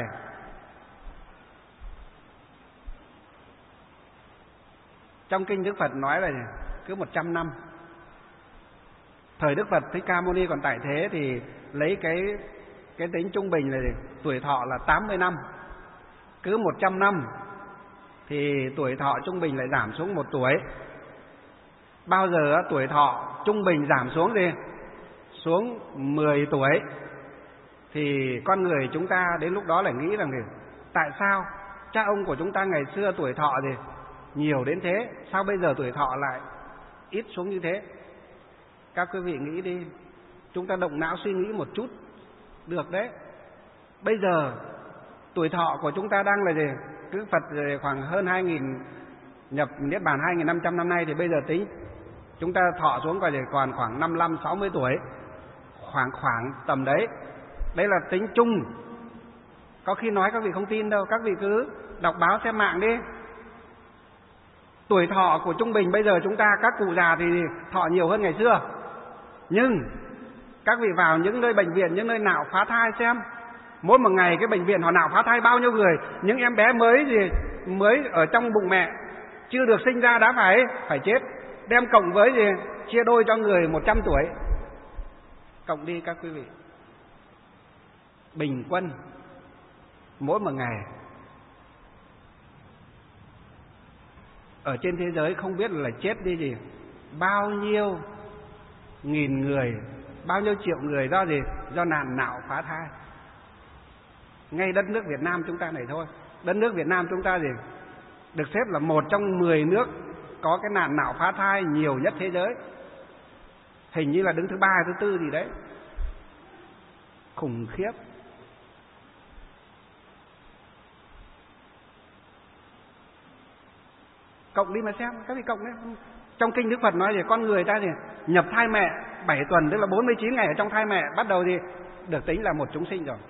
Trong kinh Đức Phật nói là gì? Cứ một trăm năm. Thời Đức Phật Thích Ca Mâu Ni còn tại thế thì lấy cái cái tính trung bình là gì? Tuổi thọ là tám mươi năm. Cứ một trăm năm thì tuổi thọ trung bình lại giảm xuống một tuổi. Bao giờ tuổi thọ trung bình giảm xuống gì? xuống mười tuổi thì con người chúng ta đến lúc đó lại nghĩ rằng thì tại sao cha ông của chúng ta ngày xưa tuổi thọ thì nhiều đến thế, sao bây giờ tuổi thọ lại ít xuống như thế? Các quý vị nghĩ đi, chúng ta động não suy nghĩ một chút được đấy. Bây giờ tuổi thọ của chúng ta đang là gì? Cứ Phật khoảng hơn hai nghìn, nhập Niết Bàn hai nghìn năm trăm năm nay, thì bây giờ tính chúng ta thọ xuống còn còn khoảng năm mươi lăm sáu mươi tuổi, khoảng khoảng tầm đấy. Đấy là tính chung. Có khi nói các vị không tin đâu, các vị cứ đọc báo xem mạng đi. Tuổi thọ của trung bình bây giờ chúng ta, các cụ già thì thọ nhiều hơn ngày xưa. Nhưng các vị vào những nơi bệnh viện, những nơi nạo phá thai xem, mỗi một ngày cái bệnh viện họ nạo phá thai bao nhiêu người. Những em bé mới gì mới ở trong bụng mẹ chưa được sinh ra đã phải phải chết, đem cộng với gì chia đôi cho người một trăm tuổi, cộng đi các quý vị, bình quân mỗi một ngày ở trên thế giới không biết là chết đi gì bao nhiêu nghìn người, bao nhiêu triệu người do gì? Do nạn nạo phá thai. Ngay đất nước Việt Nam chúng ta này thôi, đất nước Việt Nam chúng ta gì được xếp là một trong mười nước có cái nạn nạo phá thai nhiều nhất thế giới, hình như là đứng thứ ba thứ tư gì đấy, khủng khiếp. Cộng đi mà xem, các vị cộng đấy. Trong kinh Đức Phật nói gì? Con người ta gì nhập thai mẹ bảy tuần, tức là bốn mươi chín ngày ở trong thai mẹ, bắt đầu thì được tính là một chúng sinh rồi,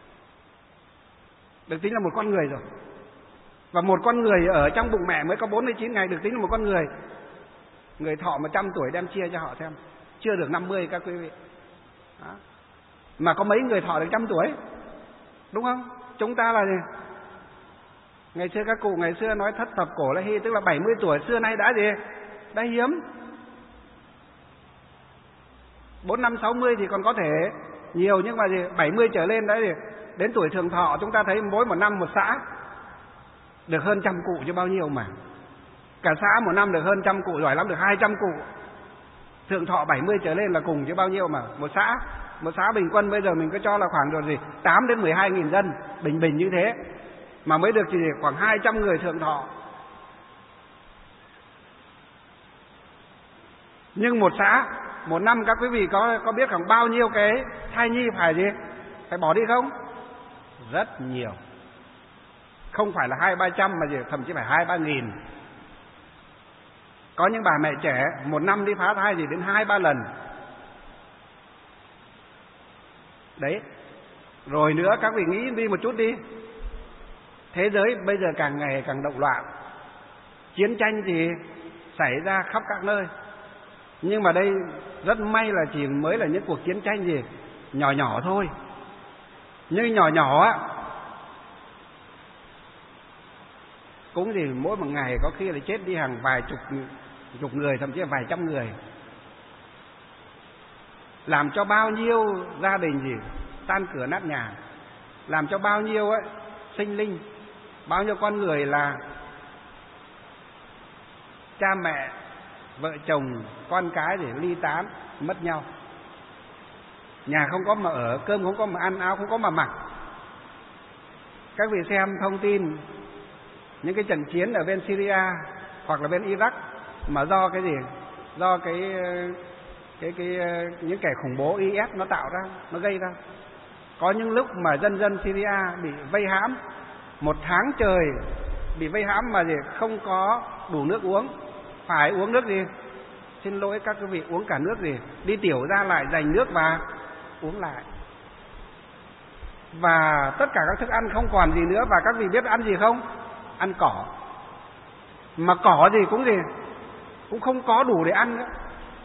được tính là một con người rồi. Và một con người ở trong bụng mẹ mới có bốn mươi chín ngày được tính là một con người. Người thọ một trăm tuổi đem chia cho họ xem, chưa được năm mươi các quý vị. Đó. Mà có mấy người thọ được trăm tuổi, đúng không? Chúng ta là gì? Ngày xưa các cụ ngày xưa nói thất thập cổ là hy, tức là bảy mươi tuổi xưa nay đã gì? Đã hiếm. Bốn năm sáu mươi thì còn có thể nhiều, nhưng mà gì? bảy mươi trở lên đấy gì? Đến tuổi thường thọ chúng ta thấy mỗi một năm một xã được hơn trăm cụ chứ bao nhiêu mà. Cả xã một năm được hơn trăm cụ, giỏi lắm được hai trăm cụ. Thượng thọ bảy mươi trở lên là cùng chứ bao nhiêu mà. Một xã, một xã bình quân bây giờ mình cứ cho là khoảng rồi gì? tám đến mười hai nghìn dân, bình bình như thế. Mà mới được chỉ khoảng hai trăm người thượng thọ. Nhưng một xã, một năm các quý vị có có biết khoảng bao nhiêu cái thai nhi phải gì? Phải bỏ đi không? Rất nhiều. Không phải là hai ba trăm mà gì, thậm chí phải hai ba nghìn. Có những bà mẹ trẻ một năm đi phá thai gì đến hai ba lần. Đấy. Rồi nữa các vị nghĩ đi một chút đi. Thế giới bây giờ càng ngày càng động loạn. Chiến tranh thì xảy ra khắp các nơi. Nhưng mà đây rất may là chỉ mới là những cuộc chiến tranh gì nhỏ nhỏ thôi. Nhưng nhỏ nhỏ á, cũng thì mỗi một ngày có khi là chết đi hàng vài chục chục người, thậm chí là vài trăm người. Làm cho bao nhiêu gia đình gì tan cửa nát nhà, làm cho bao nhiêu ấy sinh linh, bao nhiêu con người là cha mẹ, vợ chồng, con cái để ly tán, mất nhau. Nhà không có mà ở, cơm không có mà ăn, áo không có mà mặc. Các vị xem thông tin những cái trận chiến ở bên Syria hoặc là bên Iraq mà do cái gì? Do cái cái cái những kẻ khủng bố i ét nó tạo ra, nó gây ra. Có những lúc mà dân dân Syria bị vây hãm một tháng trời, bị vây hãm mà gì không có đủ nước uống, phải uống nước gì? Xin lỗi các quý vị, uống cả nước gì? Đi tiểu ra lại dành nước và uống lại. Và tất cả các thức ăn không còn gì nữa. Và các vị biết ăn gì không? Ăn cỏ. Mà cỏ gì cũng gì cũng không có đủ để ăn nữa.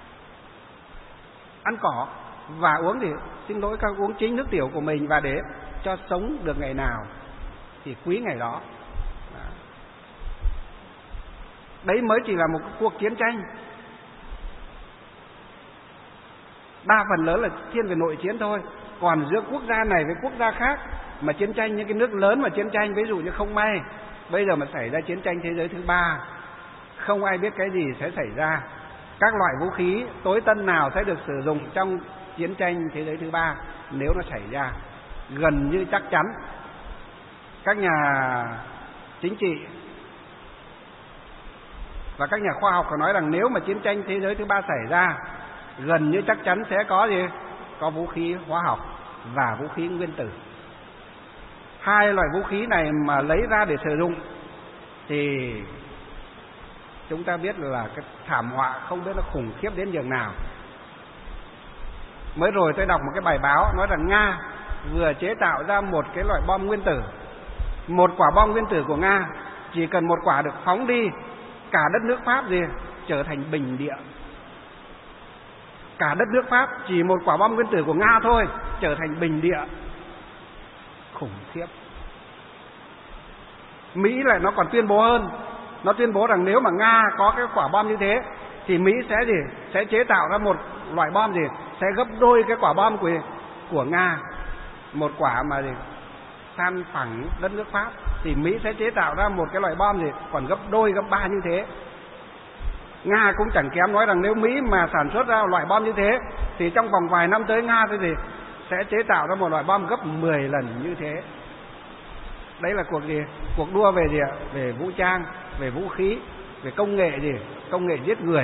Ăn cỏ và uống thì xin lỗi các uống chính nước tiểu của mình, và để cho sống được ngày nào thì quý ngày đó. Đấy mới chỉ là một cuộc chiến tranh. Đa phần lớn là thiên về nội chiến thôi. Còn giữa quốc gia này với quốc gia khác mà chiến tranh, những cái nước lớn mà chiến tranh, ví dụ như không may bây giờ mà xảy ra chiến tranh thế giới thứ ba, không ai biết cái gì sẽ xảy ra, các loại vũ khí tối tân nào sẽ được sử dụng trong chiến tranh thế giới thứ ba nếu nó xảy ra, gần như chắc chắn. Các nhà chính trị và các nhà khoa học có nói rằng nếu mà chiến tranh thế giới thứ ba xảy ra, gần như chắc chắn sẽ có gì? Có vũ khí hóa học và vũ khí nguyên tử. Hai loại vũ khí này mà lấy ra để sử dụng thì chúng ta biết là cái thảm họa không biết nó khủng khiếp đến nhường nào. Mới rồi tôi đọc một cái bài báo nói rằng Nga vừa chế tạo ra một cái loại bom nguyên tử. Một quả bom nguyên tử của Nga chỉ cần một quả được phóng đi, cả đất nước Pháp gì trở thành bình địa. Cả đất nước Pháp chỉ một quả bom nguyên tử của Nga thôi trở thành bình địa. Khủng khiếp. Mỹ lại nó còn tuyên bố hơn. Nó tuyên bố rằng nếu mà Nga có cái quả bom như thế thì Mỹ sẽ gì? Sẽ chế tạo ra một loại bom gì? Sẽ gấp đôi cái quả bom của, của Nga. Một quả mà gì? San phẳng đất nước Pháp thì Mỹ sẽ chế tạo ra một cái loại bom gì? Còn gấp đôi, gấp ba như thế. Nga cũng chẳng kém, nói rằng nếu Mỹ mà sản xuất ra loại bom như thế thì trong vòng vài năm tới Nga thì gì? Sẽ chế tạo ra một loại bom gấp mười lần như thế. Đấy là cuộc gì? Cuộc đua về gì ạ? Về vũ trang, về vũ khí, về công nghệ gì? Công nghệ giết người.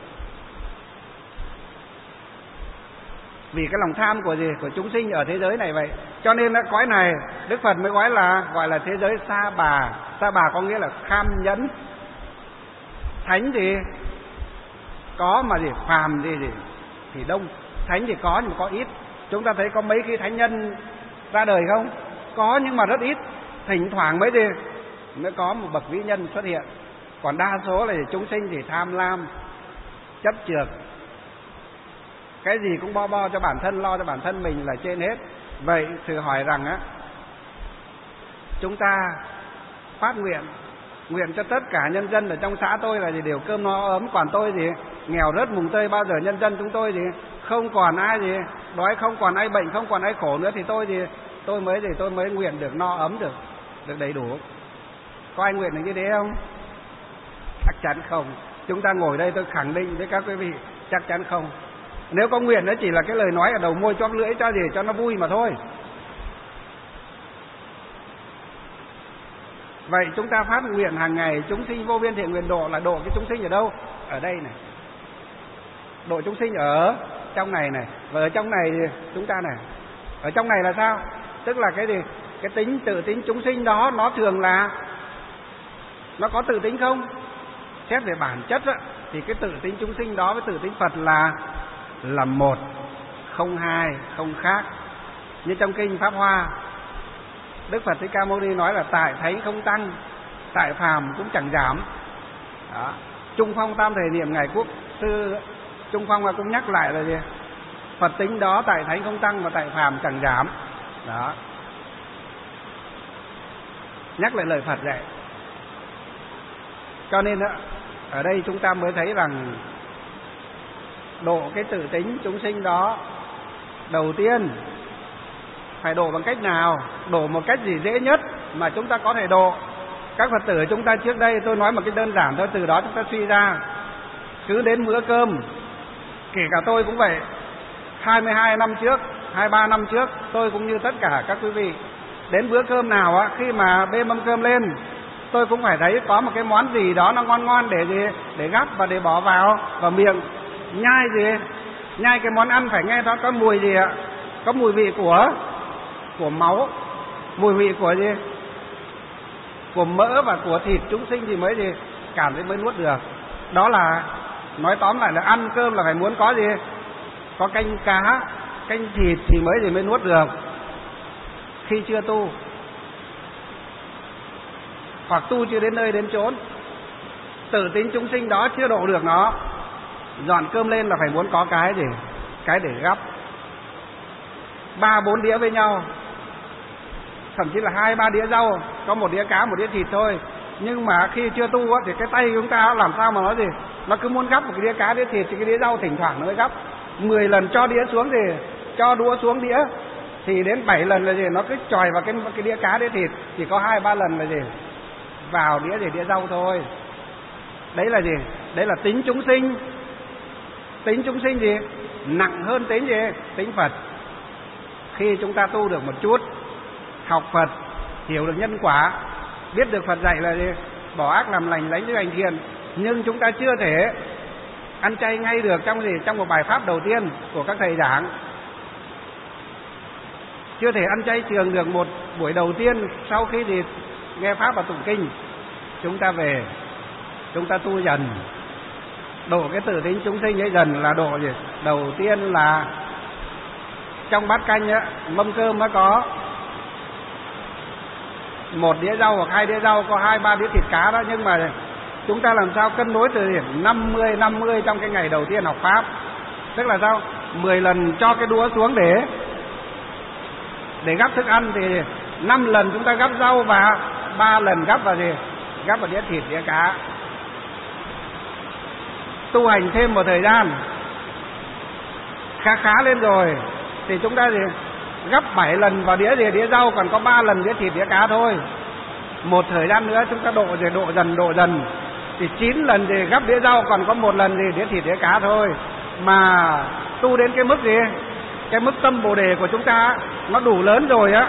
Vì cái lòng tham của gì? Của chúng sinh ở thế giới này vậy. Cho nên cái cõi này Đức Phật mới gọi là gọi là thế giới sa bà. Sa bà có nghĩa là kham nhẫn. Thánh thì có mà gì? Phàm thì gì? Thì đông. Thánh thì có nhưng mà có ít. Chúng ta thấy có mấy cái thánh nhân ra đời không? Có nhưng mà rất ít. Thỉnh thoảng mới đi mới có một bậc vĩ nhân xuất hiện. Còn đa số là chúng sinh thì tham lam, chấp chược, cái gì cũng bo bo cho bản thân, lo cho bản thân mình là trên hết. Vậy thử hỏi rằng á, chúng ta phát nguyện nguyện cho tất cả nhân dân ở trong xã tôi là gì đều cơm no ấm, còn tôi gì nghèo rớt mùng tơi, bao giờ nhân dân chúng tôi gì không còn ai gì đói, không còn ai bệnh, không còn ai khổ nữa thì tôi gì tôi mới gì tôi mới nguyện được no ấm, được được đầy đủ. Có ai nguyện được như thế không? Chắc chắn không. Chúng ta ngồi đây tôi khẳng định với các quý vị, chắc chắn không. Nếu có nguyện nó chỉ là cái lời nói ở đầu môi chóp lưỡi cho gì cho nó vui mà thôi. Vậy chúng ta phát nguyện hàng ngày chúng sinh vô biên thiện nguyện độ là độ cái chúng sinh ở đâu? Ở đây này. Độ chúng sinh ở trong này này. Và ở trong này chúng ta này. Ở trong này là sao? Tức là cái gì? Cái tính tự tính chúng sinh đó nó thường là nó có tự tính không? Xét về bản chất á, thì cái tự tính chúng sinh đó với tự tính Phật là là một, không hai, không khác. Như trong kinh Pháp Hoa, Đức Phật Thích Ca Mâu Ni nói là tại thánh không tăng, tại phàm cũng chẳng giảm. Đó. Trung Phong Tam Thể Niệm Ngài Quốc Sư Trung Phong cũng nhắc lại là gì? Phật tính đó tại thánh không tăng và tại phàm chẳng giảm. Đó. Nhắc lại lời Phật vậy. Cho nên đó, ở đây chúng ta mới thấy rằng độ cái tự tính chúng sinh đó, đầu tiên phải độ bằng cách nào? Độ một cách gì dễ nhất mà chúng ta có thể độ. Các Phật tử chúng ta trước đây, tôi nói một cái đơn giản thôi, từ đó chúng ta suy ra. Cứ đến bữa cơm, kể cả tôi cũng vậy, hai mươi hai năm trước, hai mươi ba năm trước, tôi cũng như tất cả các quý vị, đến bữa cơm nào á, khi mà bê mâm cơm lên, tôi cũng phải thấy có một cái món gì đó nó ngon ngon để gì, để gắp và để bỏ vào vào miệng, nhai gì, nhai cái món ăn phải nghe nó có mùi gì ạ, có mùi vị của của máu, mùi vị của gì, của mỡ và của thịt chúng sinh thì mới gì cảm thấy mới nuốt được. Đó là nói tóm lại là ăn cơm là phải muốn có gì, có canh cá, canh thịt thì mới gì mới nuốt được. Khi chưa tu hoặc tu chưa đến nơi đến chốn, tự tính chúng sinh đó chưa độ được nó, dọn cơm lên là phải muốn có cái gì, cái để gắp, ba bốn đĩa với nhau, thậm chí là hai ba đĩa rau, có một đĩa cá, một đĩa thịt thôi. Nhưng mà khi chưa tu á, thì cái tay chúng ta làm sao mà nói gì, nó cứ muốn gắp một cái đĩa cá, đĩa thịt thì cái đĩa rau thỉnh thoảng nó mới gắp. Mười lần cho đĩa xuống thì cho đũa xuống đĩa thì đến bảy lần là gì, nó cứ chòi vào cái cái đĩa cá, đĩa thịt, chỉ có hai ba lần là gì vào đĩa để đĩa rau thôi. Đấy là gì? Đấy là tính chúng sinh. Tính chúng sinh gì? nặng hơn tính gì? Tính Phật. Khi chúng ta tu được một chút, học Phật, hiểu được nhân quả, biết được Phật dạy là gì? Bỏ ác làm lành, lấy như hành thiền, nhưng chúng ta chưa thể ăn chay ngay được trong gì? Trong một bài pháp đầu tiên của các thầy giảng. Chưa thể ăn chay trường được một buổi đầu tiên sau khi thì nghe pháp và tụng kinh. Chúng ta về, chúng ta tu dần, độ cái tự tính chúng sinh ấy dần là độ gì? Đầu tiên là trong bát canh á, mâm cơm nó có một đĩa rau hoặc hai đĩa rau, có hai ba đĩa thịt cá đó, nhưng mà chúng ta làm sao cân đối từ điểm năm mươi năm mươi trong cái ngày đầu tiên học pháp. Tức là sao? mười lần cho cái đũa xuống để để gắp thức ăn thì năm lần chúng ta gắp rau và ba lần gắp vào gì? Gắp vào đĩa thịt, đĩa cá. Tu hành thêm một thời gian khá khá lên rồi thì chúng ta gì? Gắp bảy lần vào đĩa gì? Đĩa rau, còn có ba lần đĩa thịt, đĩa cá thôi. Một thời gian nữa chúng ta độ rồi độ dần độ dần thì chín lần thì gắp đĩa rau, còn có một lần thì đĩa thịt, đĩa cá thôi. Mà tu đến cái mức gì? Cái mức tâm Bồ đề của chúng ta nó đủ lớn rồi á.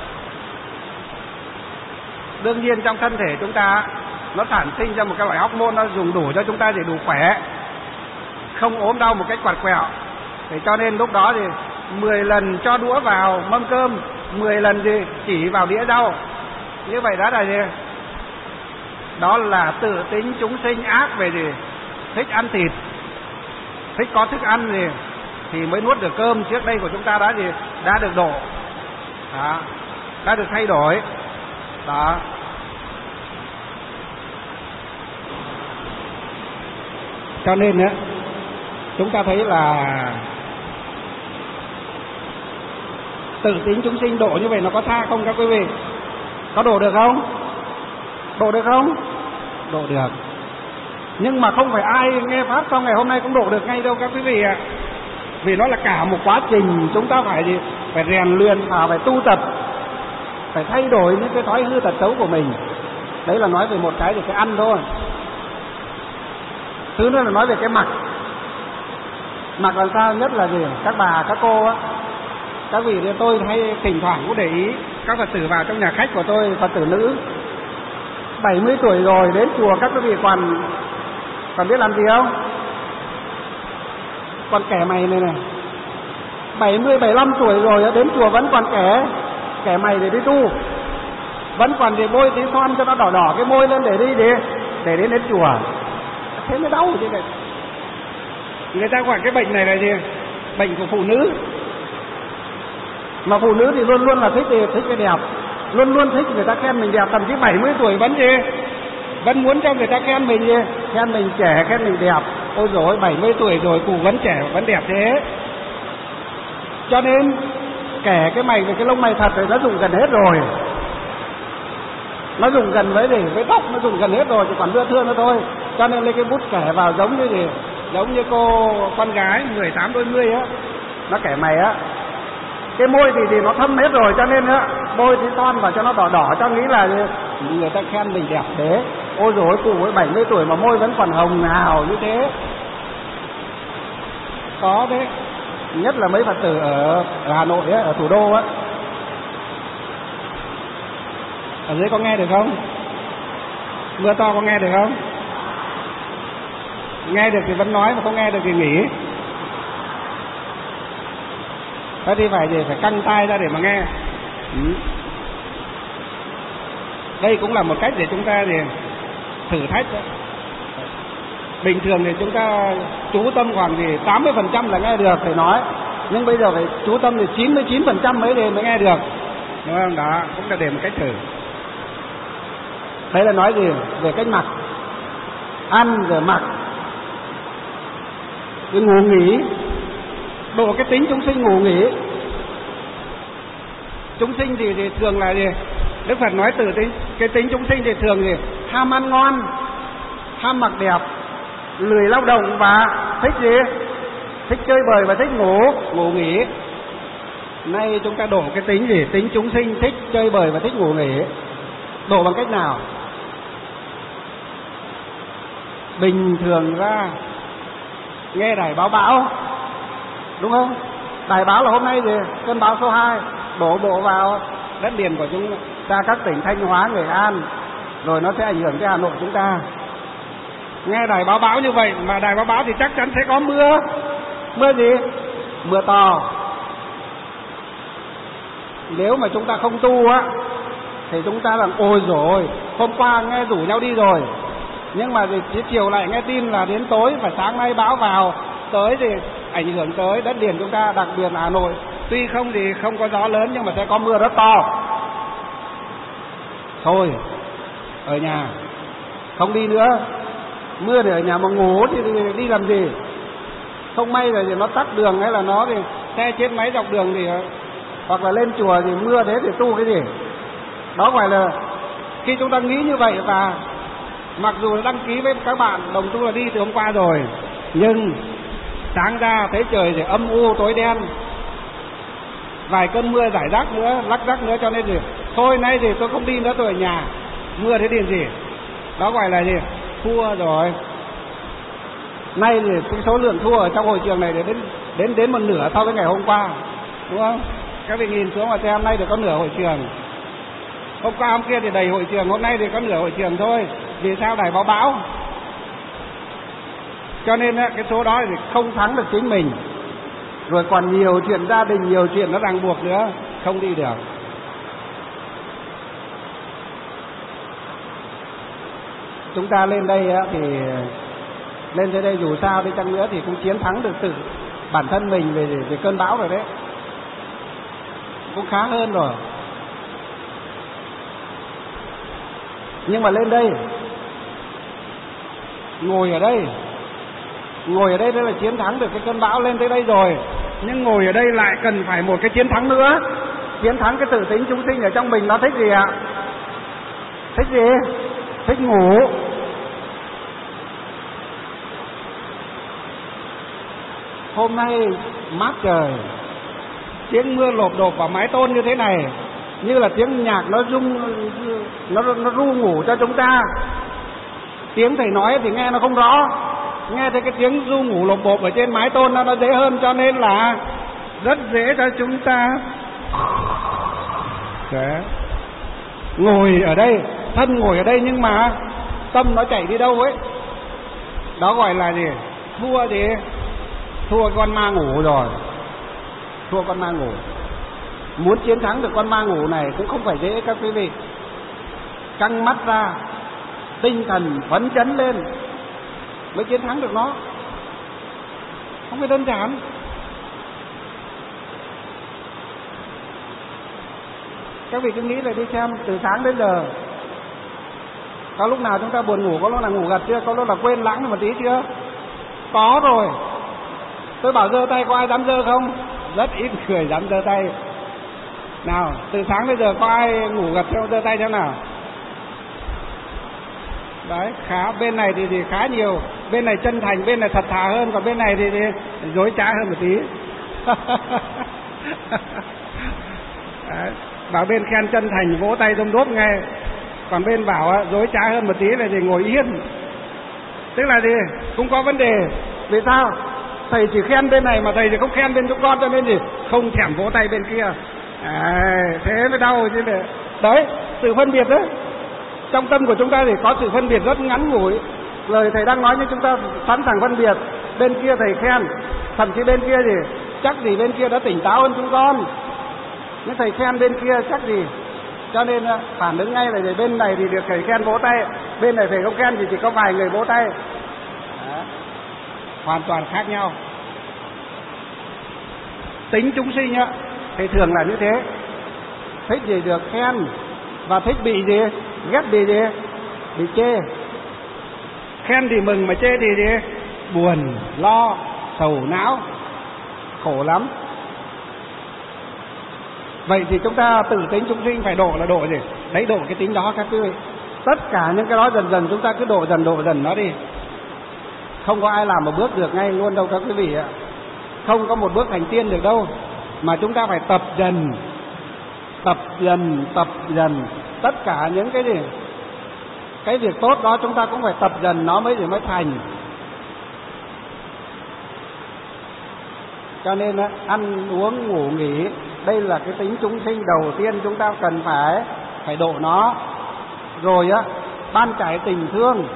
Đương nhiên trong thân thể chúng ta nó sản sinh ra một cái loại hormone nó dùng đủ cho chúng ta để đủ khỏe, không ốm đau một cách quạt quẹo. Thế cho nên lúc đó thì mười lần cho đũa vào mâm cơm, mười lần thì chỉ vào đĩa rau. Như vậy đó là gì? Đó là tự tính chúng sinh ác về gì? Thích ăn thịt, thích có thức ăn gì thì mới nuốt được cơm. Trước đây của chúng ta đã gì? Đã được độ, đó, đã được thay đổi. Đó. Cho nên á, chúng ta thấy là tự tính chúng sinh độ như vậy nó có xa không các quý vị? Có độ được không? Độ được không? Độ được. Nhưng mà không phải ai nghe pháp xong ngày hôm nay cũng độ được ngay đâu các quý vị ạ. Vì nó là cả một quá trình chúng ta phải gì? Phải rèn luyện, phải tu tập, phải thay đổi những cái thói hư tật xấu của mình. Đấy là nói về một cái về cái ăn thôi. Thứ nữa là nói về cái mặc. Mặc làm sao? Nhất là gì? Các bà, các cô á, các vị thì tôi hay thỉnh thoảng cũng để ý các Phật tử vào trong nhà khách của tôi, Phật tử nữ bảy mươi tuổi rồi đến chùa, các quý vị còn còn biết làm gì không? Còn kẻ mày này này, bảy mươi, bảy mươi lăm tuổi rồi đến chùa vẫn còn kẻ kẻ mày để đi tu, vẫn còn để bôi tí son cho nó đỏ đỏ cái môi lên để đi để để đến đến chùa. Thế mới đau chứ này. Người ta gọi cái bệnh này là gì? Bệnh của phụ nữ. Mà phụ nữ thì luôn luôn là thích thích cái đẹp, luôn luôn thích người ta khen mình đẹp, thậm chí bảy mươi tuổi vẫn gì? Vẫn muốn cho người ta khen mình gì? Khen mình trẻ, khen mình đẹp. Ôi dồi ôi, bảy mươi tuổi rồi cụ vẫn trẻ, vẫn đẹp thế. Cho nên kẻ cái mày, cái lông mày thật thì nó dùng gần hết rồi. Nó dùng gần với gì? Với tóc nó dùng gần hết rồi, chỉ còn đưa thưa nữa thôi. Cho nên lấy cái bút kẻ vào giống như gì? Giống như cô con gái mười tám đôi mươi á, nó kẻ mày á. Cái môi thì thì nó thâm hết rồi, cho nên á bôi tí son vào cho nó đỏ đỏ, cho nghĩ là người ta khen mình đẹp thế. Ôi dồi ôi, cụ với bảy mươi tuổi mà môi vẫn còn hồng hào như thế. Có đấy. Nhất là mấy Phật tử ở, ở Hà Nội á, ở thủ đô á. Ở dưới có nghe được không? Mưa to có nghe được không? Nghe được thì vẫn nói, mà không nghe được thì nghỉ. Thế thì phải gì? Phải căng tai ra để mà nghe. Ừ. Đây cũng là một cách để chúng ta thì thử thách đó. Bình thường thì chúng ta chú tâm khoảng thì tám mươi phần trăm là nghe được phải nói, nhưng bây giờ phải chú tâm thì chín mươi chín phần trăm mới để mới nghe được, đúng không? Đó cũng là để một cách thử. Đấy là nói gì? Về cách mặc, ăn rồi mặc, cái ngủ nghỉ, độ cái tính chúng sinh ngủ nghỉ. Chúng sinh thì, thì thường là gì? Đức Phật nói từ tính cái tính chúng sinh thì thường gì? Ham ăn ngon, ham mặc đẹp, lười lao động và thích gì? Thích chơi bời và thích ngủ, ngủ nghỉ. Nay chúng ta đổ cái tính gì? Tính chúng sinh thích chơi bời và thích ngủ nghỉ. Đổ bằng cách nào? Bình thường ra nghe đài báo bão, đúng không? Đài báo là hôm nay gì cơn bão số hai đổ bộ vào đất liền của chúng ta, các tỉnh Thanh Hóa, Nghệ An, rồi nó sẽ ảnh hưởng tới Hà Nội chúng ta. Nghe đài báo báo như vậy mà đài báo báo thì chắc chắn sẽ có mưa. Mưa gì? Mưa to. Nếu mà chúng ta không tu á thì chúng ta rằng ôi rồi hôm qua nghe rủ nhau đi rồi, nhưng mà thì chiều lại nghe tin là đến tối và sáng nay bão vào tới thì ảnh hưởng tới đất liền chúng ta, đặc biệt là Hà Nội. Tuy không thì không có gió lớn nhưng mà sẽ có mưa rất to. Thôi ở nhà không đi nữa, mưa thì ở nhà mà ngủ thì đi, đi làm gì? Không may là thì nó tắc đường hay là nó thì xe chết máy dọc đường thì hoặc là lên chùa thì mưa thế thì tu cái gì? Đó gọi là khi chúng ta nghĩ như vậy, và mặc dù đăng ký với các bạn đồng tu là đi từ hôm qua rồi, nhưng sáng ra thấy trời thì âm u tối đen, vài cơn mưa rải rác nữa, lắc rắc nữa, cho nên gì thôi nay thì tôi không đi nữa, tôi ở nhà. Mưa thế thì gì? Đó gọi là gì? Thua rồi. Nay thì cái số lượng thua ở trong hội trường này đến đến đến một nửa so với ngày hôm qua, đúng không? Các vị nhìn xuống mà xem, nay thì có nửa hội trường. Hôm qua hôm kia thì đầy hội trường, hôm nay thì có nửa hội trường thôi. Vì sao? Đài báo báo. Cho nên cái số đó thì không thắng được chính mình, rồi còn nhiều chuyện gia đình, nhiều chuyện nó ràng buộc nữa, không đi được. Chúng ta lên đây thì lên tới đây dù sao đi chăng nữa thì cũng chiến thắng được tự bản thân mình về, về cơn bão rồi đấy, cũng khá hơn rồi. Nhưng mà lên đây, ngồi ở đây, ngồi ở đây đây là chiến thắng được cái cơn bão lên tới đây rồi, nhưng ngồi ở đây lại cần phải một cái chiến thắng nữa, chiến thắng cái tự tính chúng sinh ở trong mình. Nó thích gì ạ? Thích gì? Thích ngủ. Hôm nay mát trời, tiếng mưa lộp đột vào mái tôn như thế này, như là tiếng nhạc nó rung, nó nó ru ngủ cho chúng ta. Tiếng thầy nói thì nghe nó không rõ, nghe thấy cái tiếng ru ngủ lộp bộp ở trên mái tôn nó nó dễ hơn, cho nên là rất dễ cho chúng ta sẽ ngồi ở đây, thân ngồi ở đây nhưng mà tâm nó chạy đi đâu ấy. Đó gọi là gì? Thua gì? Thua con ma ngủ rồi. Thua con ma ngủ. Muốn chiến thắng được con ma ngủ này cũng không phải dễ các quý vị. Căng mắt ra, tinh thần phấn chấn lên mới chiến thắng được nó, không phải đơn giản. Các vị cứ nghĩ là đi xem từ sáng đến giờ, có lúc nào chúng ta buồn ngủ, có lúc nào ngủ gật chưa, có lúc nào quên lãng một tí chưa? Có rồi. Tôi bảo giơ tay, có ai dám giơ không? Rất ít người dám giơ tay. Nào, từ sáng đến giờ có ai ngủ gật không? Giơ tay xem nào. Đấy, khá, bên này thì, thì khá nhiều, bên này chân thành, bên này thật thà hơn, còn bên này thì, thì dối trá hơn một tí. Đấy, bảo bên khen chân thành vỗ tay rôm rốp nghe, còn bên bảo dối trá hơn một tí là thì ngồi yên. Tức là gì? Cũng có vấn đề. Vì sao? Thầy chỉ khen bên này mà thầy thì không khen bên chúng con, cho nên gì? Không thèm vỗ tay bên kia. À, thế mới đau chứ. Để... Đấy, sự phân biệt đó. Trong tâm của chúng ta thì có sự phân biệt rất ngắn ngủi. Lời thầy đang nói nhưng chúng ta sẵn sàng phân biệt. Bên kia thầy khen, thậm chí bên kia thì chắc gì bên kia đã tỉnh táo hơn chúng con, nhưng thầy khen bên kia chắc gì. Cho nên phản ứng ngay là để bên này thì được thầy khen vỗ tay, bên này thầy không khen thì chỉ có vài người vỗ tay. Đó. Hoàn toàn khác nhau. Tính chúng sinh á thì thường là như thế, thích gì được khen và thích bị gì, ghét bị gì, bị chê. Khen thì mừng mà chê thì gì, buồn, lo, sầu não, khổ lắm. Vậy thì chúng ta tự tính chúng sinh phải độ là độ gì? Đấy, độ cái tính đó các quý vị. Tất cả những cái đó dần dần chúng ta cứ độ dần độ dần nó đi. Không có ai làm một bước được ngay luôn đâu các quý vị ạ. Không có một bước thành tiên được đâu, mà chúng ta phải tập dần, tập dần, tập dần. Tất cả những cái gì, cái việc tốt đó chúng ta cũng phải tập dần nó mới mới thành. Cho nên á, ăn uống ngủ nghỉ, đây là cái tính chúng sinh đầu tiên chúng ta cần phải phải độ nó. Rồi á, ban trải tình thương,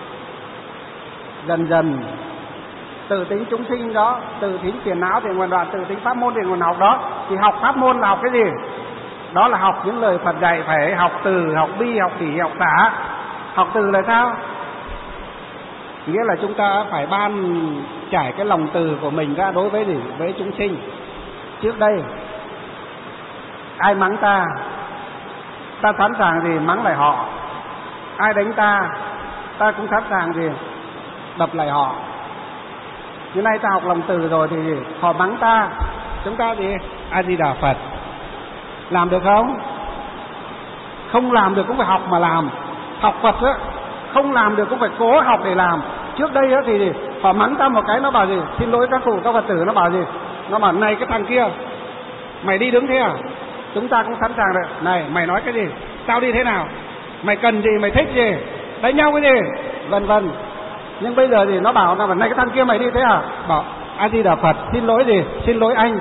dần dần từ tính chúng sinh đó, từ tính phiền não thì nguồn đoạn, từ tính pháp môn thì nguồn học đó. Thì học pháp môn là học cái gì? Đó là học những lời Phật dạy, phải học từ, học bi, học hỷ, học xả. Học từ là sao? Nghĩa là chúng ta phải ban trải cái lòng từ của mình ra đối với gì? Với chúng sinh. Trước đây ai mắng ta, ta sẵn sàng gì mắng lại họ. Ai đánh ta, ta cũng sẵn sàng gì đập lại họ. Như nay ta học lòng từ rồi thì họ mắng ta, chúng ta gì? A Di Đà Phật. Làm được không? Không làm được cũng phải học mà làm. Học Phật á, không làm được cũng phải cố học để làm. Trước đây á thì họ mắng ta một cái, nó bảo gì? Xin lỗi các cụ, các Phật tử, nó bảo gì? Nó bảo này cái thằng kia, mày đi đứng thế à? Chúng ta cũng sẵn sàng rồi. Này mày nói cái gì? Tao đi thế nào? Mày cần gì? Mày thích gì? Đánh nhau cái gì? Vân vân. Nhưng bây giờ thì nó bảo là này cái thằng kia mày đi thế à? Bảo A Di Đà Phật, xin lỗi gì? Xin lỗi anh.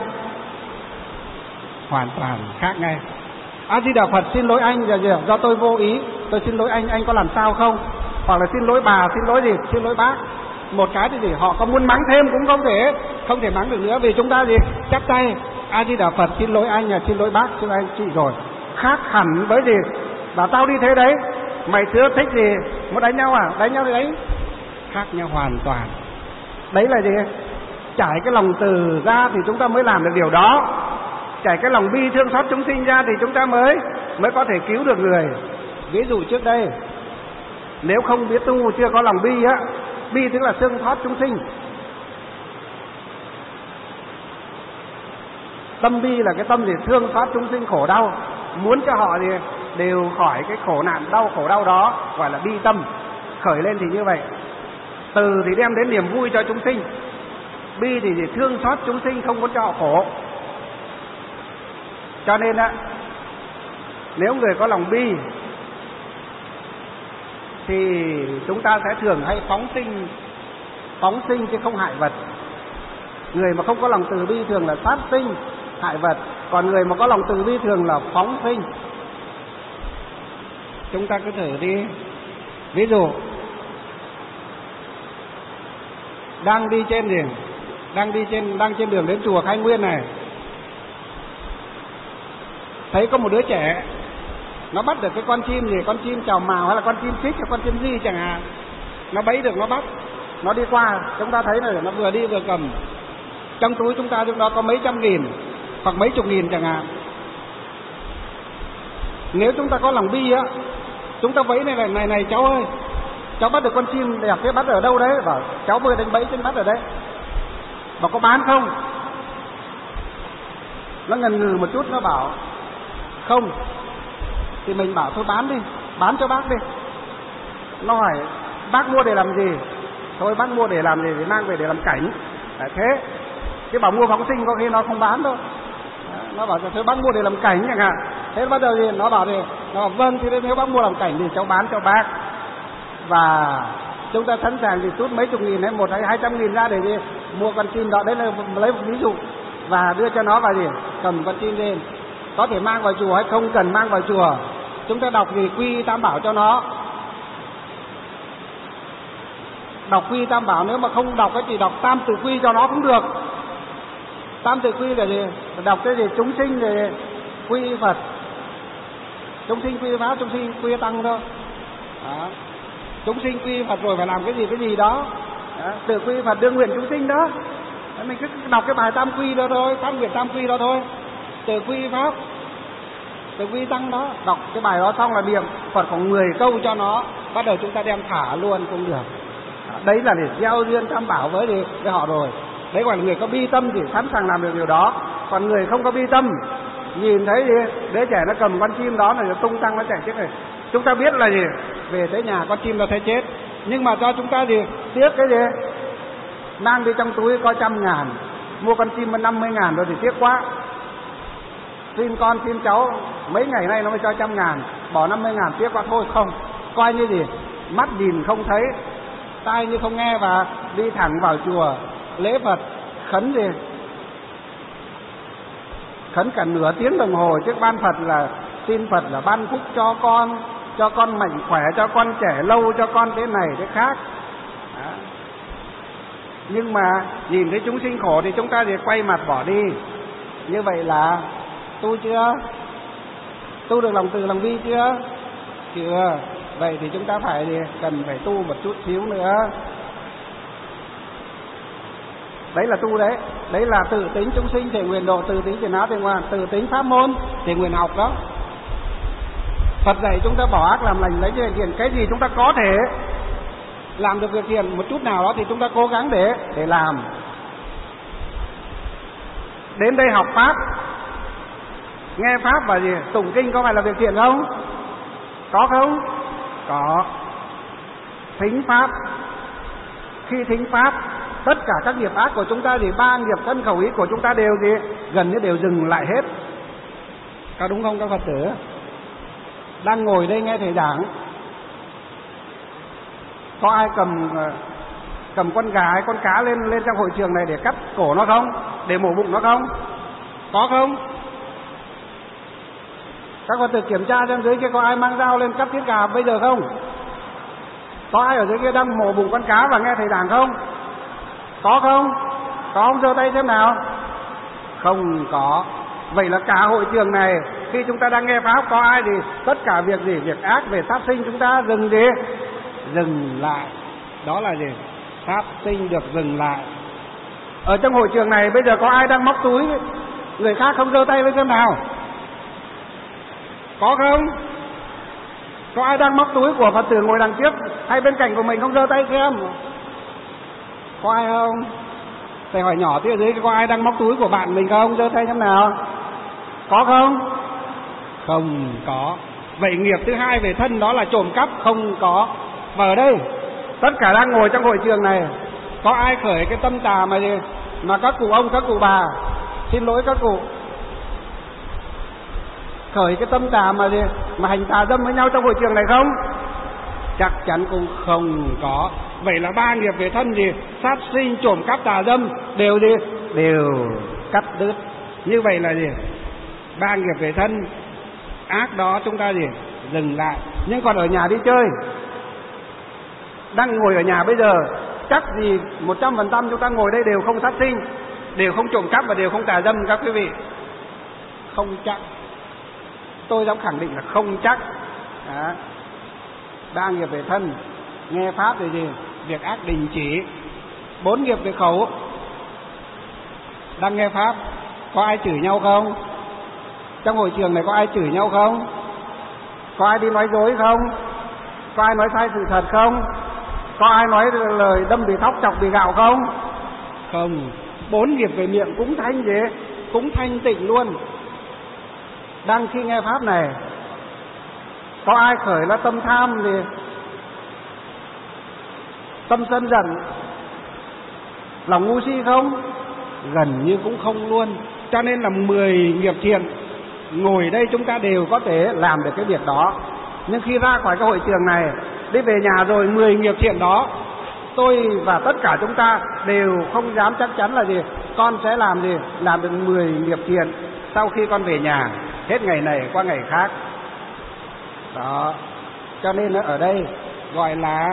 Hoàn toàn khác ngay. A Di Đà Phật, xin lỗi anh giờ gì? Do tôi vô ý, tôi xin lỗi anh, anh có làm sao không? Hoặc là xin lỗi bà, xin lỗi gì? Xin lỗi bác. Một cái thì gì? Họ có muốn mắng thêm cũng không thể, không thể mắng được nữa, vì chúng ta gì? Chắp tay, A Di Đà Phật, xin lỗi anh, xin lỗi bác, xin lỗi anh chị rồi. Khác hẳn với gì? Bảo tao đi thế đấy, mày chưa thích gì? Muốn đánh nhau à? Đánh nhau thì đánh. Khác nhau hoàn toàn. Đấy là gì? Trải cái lòng từ ra thì chúng ta mới làm được điều đó. Trải cái lòng bi thương xót chúng sinh ra thì chúng ta mới mới có thể cứu được người. Ví dụ trước đây, nếu không biết tu, chưa có lòng bi á, bi tức là thương xót chúng sinh. Tâm bi là cái tâm gì? Thương xót chúng sinh khổ đau, muốn cho họ thì đều khỏi cái khổ nạn đau khổ đau đó, gọi là bi tâm. Khởi lên thì như vậy. Từ thì đem đến niềm vui cho chúng sinh. Bi thì, thì thương xót chúng sinh, không muốn cho họ khổ. Cho nên á, nếu người có lòng bi thì chúng ta sẽ thường hay phóng sinh, phóng sinh chứ không hại vật. Người mà không có lòng từ bi thường là sát sinh, hại vật. Còn người mà có lòng từ bi thường là phóng sinh. Chúng ta cứ thử đi. Ví dụ đang đi trên đường, đang đi trên đang trên đường đến chùa Khai Nguyên này, thấy có một đứa trẻ nó bắt được cái con chim gì, con chim chào mào hay là con chim xích hay con chim gì chẳng hạn, nó bẫy được, nó bắt, nó đi qua, chúng ta thấy này, nó vừa đi vừa cầm. Trong túi chúng ta lúc đó có mấy trăm nghìn hoặc mấy chục nghìn chẳng hạn. Nếu chúng ta có lòng bi á, chúng ta vẫy này này này này cháu ơi, cháu bắt được con chim đẹp thế, bắt ở đâu đấy? Bảo cháu vừa đánh bẫy trên bắt ở đấy. Bảo có bán không? Nó ngần ngừ một chút, nó bảo không. Thì mình bảo thôi bán đi, bán cho bác đi. Nó hỏi bác mua để làm gì? Thôi bác mua để làm gì? Để mang về để làm cảnh. Đấy, thế chứ bảo mua phóng sinh có khi nó không bán đâu. Nó bảo thôi bác mua để làm cảnh chẳng hạn. Thế bắt đầu thì nó bảo thì nó bảo vâng, thì nếu bác mua làm cảnh thì cháu bán cho bác. Và chúng ta sẵn sàng thì rút mấy chục nghìn hay một hay hai trăm nghìn ra để đi mua con chim đó. Đấy là lấy một ví dụ. Và đưa cho nó vào gì? Cầm con chim lên. Có thể mang vào chùa hay không cần mang vào chùa. Chúng ta đọc gì quy tam bảo cho nó. Đọc quy tam bảo, nếu mà không đọc cái thì đọc tam tự quy cho nó cũng được. Tam tự quy là gì? Đọc cái gì? Chúng sinh thì quy Phật, chúng sinh quy pháp, chúng sinh quy tăng thôi. Đó. Chúng sinh quy Phật rồi phải làm cái gì cái gì đó. Đó. Tự quy Phật đương nguyện chúng sinh đó. Đó. Mình cứ đọc cái bài tam quy đó thôi, tam nguyện tam quy đó thôi. Tự quy pháp, tự quy tăng đó. Đọc cái bài đó xong là niệm Phật khoảng mười câu cho nó. Bắt đầu chúng ta đem thả luôn cũng được. Đó. Đấy là để gieo duyên tam bảo với, thì, với họ rồi. Đấy gọi là người có bi tâm thì sẵn sàng làm được điều đó. Còn người không có bi tâm, nhìn thấy gì? Đứa trẻ nó cầm con chim đó này, nó tung tăng nó chạy chết này. Chúng ta biết là gì? Về tới nhà con chim nó thấy chết. Nhưng mà cho chúng ta gì? Tiếc cái gì? Mang đi trong túi có trăm ngàn, mua con chim năm mươi ngàn rồi thì tiếc quá. Xin con xin cháu mấy ngày nay nó mới cho trăm ngàn, bỏ năm mươi ngàn tiếc quá. Thôi không, coi như gì? Mắt nhìn không thấy, tai như không nghe, và đi thẳng vào chùa lễ Phật khấn gì? khấn cả nửa tiếng đồng hồ trước ban Phật là xin Phật là ban phúc cho con, cho con mạnh khỏe, cho con trẻ lâu, cho con thế này thế khác. Đó. Nhưng mà nhìn thấy chúng sinh khổ thì chúng ta thì quay mặt bỏ đi. Như vậy là tu chưa? Tu được lòng từ lòng bi chưa? Chưa. Vậy thì chúng ta phải thì cần phải tu một chút xíu nữa. Đấy là tu đấy. Đấy là tự tính chúng sinh thể nguyện độ, tự tính thiện ác thiện ngoan, tự tính pháp môn thể nguyện học đó. Phật dạy chúng ta bỏ ác làm lành, lấy việc thiện. Cái gì chúng ta có thể làm được việc thiện một chút nào đó thì chúng ta cố gắng để để làm. Đến đây học pháp, nghe pháp và gì tụng kinh có phải là việc thiện không? Có không? Có. Thính pháp, khi thính pháp, tất cả các nghiệp ác của chúng ta thì ba nghiệp thân khẩu ý của chúng ta đều gì gần như đều dừng lại hết. Có đúng không các Phật tử? Đang ngồi đây nghe thầy giảng, có ai cầm cầm con gà hay con cá lên lên trong hội trường này để cắt cổ nó không? Để mổ bụng nó không? Có không? Các Phật tử kiểm tra trên dưới kia có ai mang dao lên cắt tiết gà bây giờ không? Có ai ở dưới kia đang mổ bụng con cá và nghe thầy giảng không? Có không? Có không? Giơ tay xem nào. Không có. Vậy là cả hội trường này khi chúng ta đang nghe pháp có ai thì tất cả việc gì, việc ác về sát sinh chúng ta dừng đi, dừng lại. Đó là gì? Sát sinh được dừng lại. Ở trong hội trường này bây giờ có ai đang móc túi người khác không? Giơ tay lên xem nào. Có không? Có ai đang móc túi của Phật tử ngồi đằng trước hay bên cạnh của mình không? Giơ tay xem. Có ai không? Thầy hỏi nhỏ tí ở dưới có ai đang móc túi của bạn mình không? Giơ tay xem nào. Có không? Không có. Vậy nghiệp thứ hai về thân đó là trộm cắp, không có. Và ở đây tất cả đang ngồi trong hội trường này có ai khởi cái tâm tà mà gì mà các cụ ông các cụ bà, xin lỗi các cụ, khởi cái tâm tà mà gì mà hành tà dâm với nhau trong hội trường này không? Chắc chắn cũng không có. Vậy là ba nghiệp về thân gì sát sinh, trộm cắp, tà dâm đều gì đều cắt đứt. Như vậy là gì ba nghiệp về thân ác đó chúng ta gì dừng lại. Nhưng còn ở nhà đi chơi, đang ngồi ở nhà bây giờ chắc gì một trăm phần trăm chúng ta ngồi đây đều không sát sinh, đều không trộm cắp và đều không tà dâm các quý vị. Không chắc. Tôi dám khẳng định là không chắc. Đó. Ba nghiệp về thân, nghe pháp thì gì việc ác đình chỉ. Bốn nghiệp về khẩu, đang nghe pháp có ai chửi nhau không? Trong hội trường này có ai chửi nhau không? Có ai đi nói dối không? Có ai nói sai sự thật không? Có ai nói lời đâm bị thóc chọc bị gạo không? Không. Bốn nghiệp về miệng cũng thanh gì cũng thanh tịnh luôn. Đang khi nghe pháp này có ai khởi là tâm tham thì tâm sân giận, lòng ngu si không? Gần như cũng không luôn. Cho nên là mười nghiệp thiện ngồi đây chúng ta đều có thể làm được cái việc đó. Nhưng khi ra khỏi cái hội trường này, đi về nhà rồi, mười nghiệp thiện đó tôi và tất cả chúng ta đều không dám chắc chắn là gì con sẽ làm gì làm được mười nghiệp thiện sau khi con về nhà, hết ngày này qua ngày khác. Đó. Cho nên ở đây gọi là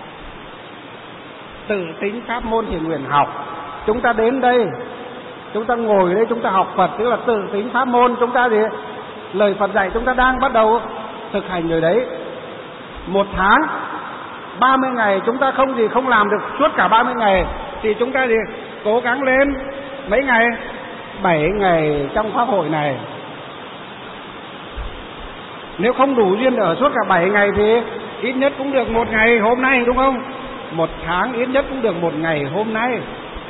tự tính pháp môn thiện nguyện học. Chúng ta đến đây, chúng ta ngồi đây, chúng ta học Phật, tức là tự tính pháp môn. Chúng ta gì lời Phật dạy chúng ta đang bắt đầu thực hành rồi đấy. Một tháng ba mươi ngày chúng ta không gì không làm được suốt cả ba mươi ngày thì chúng ta gì cố gắng lên mấy ngày, bảy ngày trong pháp hội này. Nếu không đủ duyên ở suốt cả bảy ngày thì ít nhất cũng được một ngày hôm nay, đúng không? Một tháng ít nhất cũng được một ngày hôm nay.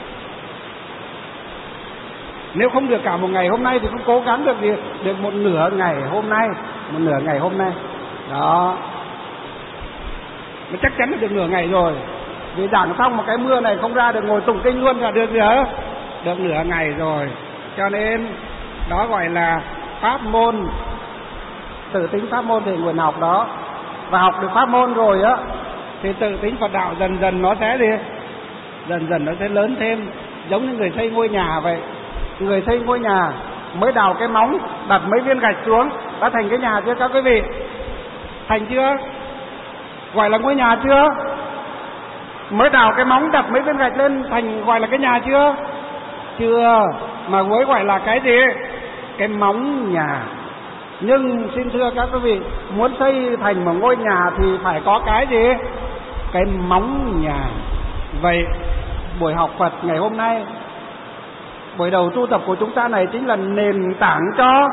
Nếu không được cả một ngày hôm nay thì cũng cố gắng được gì được một nửa ngày hôm nay, một nửa ngày hôm nay. Đó. Nó chắc chắn là được nửa ngày rồi. Vì giảng xong một cái mưa này không ra được ngồi tụng kinh luôn là được gì đó, được nửa ngày rồi. Cho nên đó gọi là pháp môn, tự tính pháp môn thì nguyện học đó. Và học được pháp môn rồi á thì tự tính Phật đạo dần dần nó sẽ gì dần dần nó sẽ lớn thêm. Giống như người xây ngôi nhà vậy. Người xây ngôi nhà mới đào cái móng, đặt mấy viên gạch xuống, đã thành cái nhà chưa các quý vị? Thành chưa? Gọi là ngôi nhà chưa? Mới đào cái móng, đặt mấy viên gạch lên thành gọi là cái nhà chưa? Chưa, mà mới gọi là cái gì? Cái móng nhà. Nhưng xin thưa các quý vị, muốn xây thành một ngôi nhà thì phải có cái gì? Cái móng nhà. Vậy buổi học Phật ngày hôm nay, buổi đầu tu tập của chúng ta này chính là nền tảng cho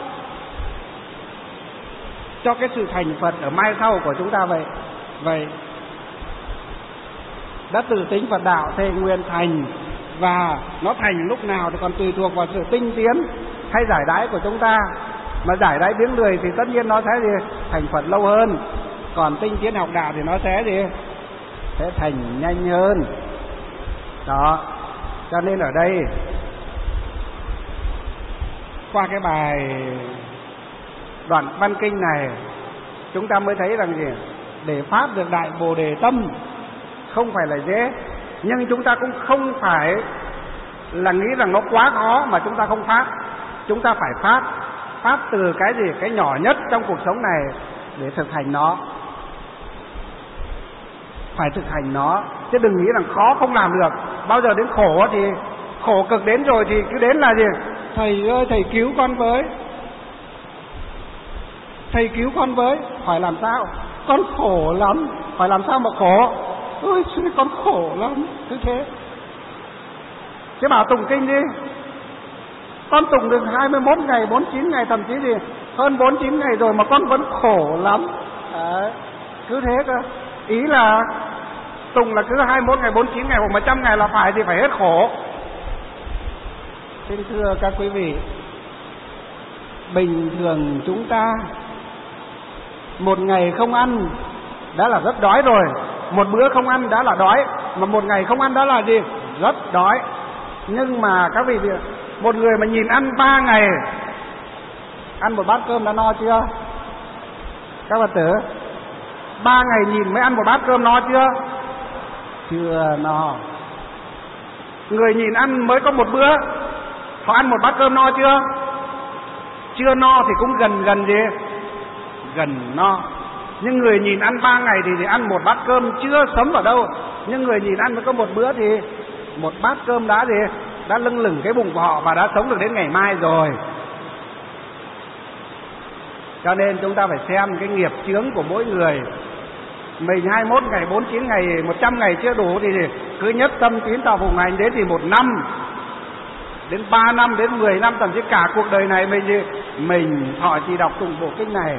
cho cái sự thành Phật ở mai sau của chúng ta vậy. Vậy đã tự tính Phật đạo thề nguyện thành, và nó thành lúc nào thì còn tùy thuộc vào sự tinh tiến hay giải đãi của chúng ta. Mà giải đãi biến lười thì tất nhiên nó sẽ gì? Thành Phật lâu hơn. Còn tinh tiến học đạo thì nó sẽ gì? Sẽ thành nhanh hơn. Đó, cho nên ở đây qua cái bài đoạn văn kinh này chúng ta mới thấy rằng gì? Để phát được đại Bồ Đề tâm không phải là dễ, nhưng chúng ta cũng không phải là nghĩ rằng nó quá khó mà chúng ta không phát. Chúng ta phải phát, phát từ cái gì? Cái nhỏ nhất trong cuộc sống này để thực hành nó. Phải thực hành nó, chứ đừng nghĩ rằng khó không làm được. Bao giờ đến khổ thì khổ cực đến rồi thì cứ đến là gì? Thầy ơi, thầy cứu con với, thầy cứu con với. Phải làm sao? Con khổ lắm. Phải làm sao mà khổ? Ôi, con khổ lắm. Cứ thế. Chứ bảo tụng kinh đi, con tụng được hai mươi mốt ngày, bốn mươi chín ngày, thậm chí gì hơn bốn mươi chín ngày rồi mà con vẫn khổ lắm. Đấy, cứ thế cơ. Ý là tụng là cứ hai mươi mốt ngày, bốn mươi chín ngày hoặc một trăm ngày là phải thì phải hết khổ. Xin thưa các quý vị, bình thường chúng ta một ngày không ăn đã là rất đói rồi. Một bữa không ăn đã là đói, mà một ngày không ăn đó là gì? Rất đói. Nhưng mà các vị, một người mà nhìn ăn ba ngày, ăn một bát cơm đã no chưa? Các Phật tử, ba ngày nhìn mới ăn một bát cơm no chưa? Chưa no. Người nhìn ăn mới có một bữa, họ ăn một bát cơm no chưa? Chưa no thì cũng gần gần gì? Gần no. Nhưng người nhìn ăn ba ngày thì, thì ăn một bát cơm chưa sấm vào đâu. Nhưng người nhìn ăn mới có một bữa thì một bát cơm đã gì? Đã lưng lửng cái bụng của họ và đã sống được đến ngày mai rồi. Cho nên chúng ta phải xem cái nghiệp chướng của mỗi người. Mình hai mươi mốt ngày, bốn mươi chín ngày, một trăm ngày chưa đủ thì cứ nhất tâm tín thọ phụng hành đến thì một năm, đến ba năm, đến mười năm, thậm chí cả cuộc đời này mình gì? Mình thọ trì đọc tụng bộ kinh này.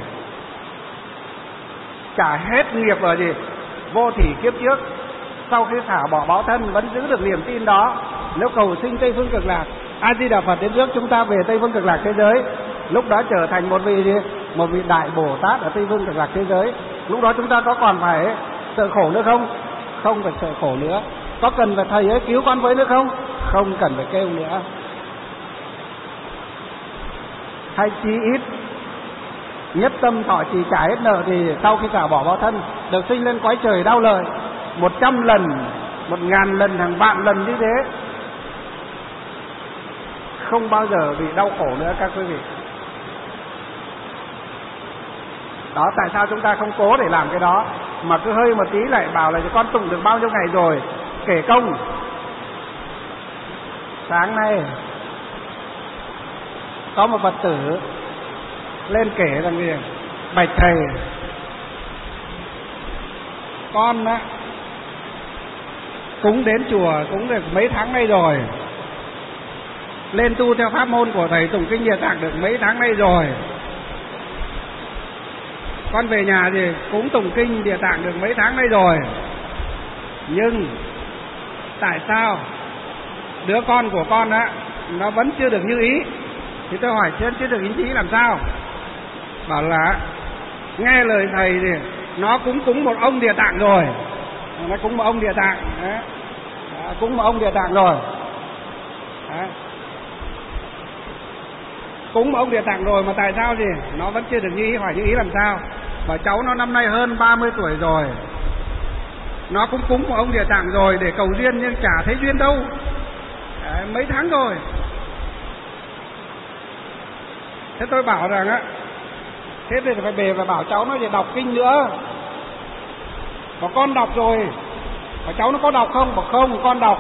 Trả hết nghiệp ở gì? Vô thỉ kiếp trước. Sau khi xả bỏ báo thân vẫn giữ được niềm tin đó. Nếu cầu sinh Tây Phương Cực Lạc, A Di Đà Phật đến trước chúng ta về Tây Phương Cực Lạc thế giới, lúc đó trở thành một vị gì? Một vị đại Bồ Tát ở Tây Phương Cực Lạc thế giới. Lúc đó chúng ta có còn phải sợ khổ nữa không? Không phải sợ khổ nữa. Có cần phải thầy ấy cứu con với nữa không? Không cần phải kêu nữa. Hay chí ít nhất tâm thọ trì trả hết nợ thì sau khi xả bỏ báo thân được sinh lên cõi trời đau lợi một trăm lần, một ngàn lần, hàng vạn lần như thế, không bao giờ bị đau khổ nữa các quý vị. Đó, tại sao chúng ta không cố để làm cái đó mà cứ hơi một tí lại bảo là con tụng được bao nhiêu ngày rồi, kể công. Sáng nay có một Phật tử lên kể rằng gì? Bạch thầy, con á cũng đến chùa cũng được mấy tháng nay rồi, lên tu theo pháp môn của thầy tụng kinh Địa Tạng được mấy tháng nay rồi. Con về nhà thì cũng tụng kinh Địa Tạng được mấy tháng nay rồi. Nhưng tại sao đứa con của con á nó vẫn chưa được như ý? Thì tôi hỏi chưa chưa được ý chí làm sao? Bảo là nghe lời thầy thì nó cũng cúng một ông Địa Tạng rồi, nó cúng một ông Địa Tạng, đấy. Đó, cúng một ông Địa Tạng rồi, đấy. Cúng một ông Địa Tạng rồi mà tại sao gì nó vẫn chưa được như ý? Hỏi như ý làm sao? Bảo cháu nó năm nay hơn ba mươi tuổi rồi, nó cũng cúng một ông Địa Tạng rồi để cầu duyên nhưng chả thấy duyên đâu, đấy, mấy tháng rồi. Thế tôi bảo rằng á, thế thì phải về và bảo cháu nó về đọc kinh nữa. Bảo con đọc rồi. Bảo cháu nó có đọc không? Bảo không, con đọc.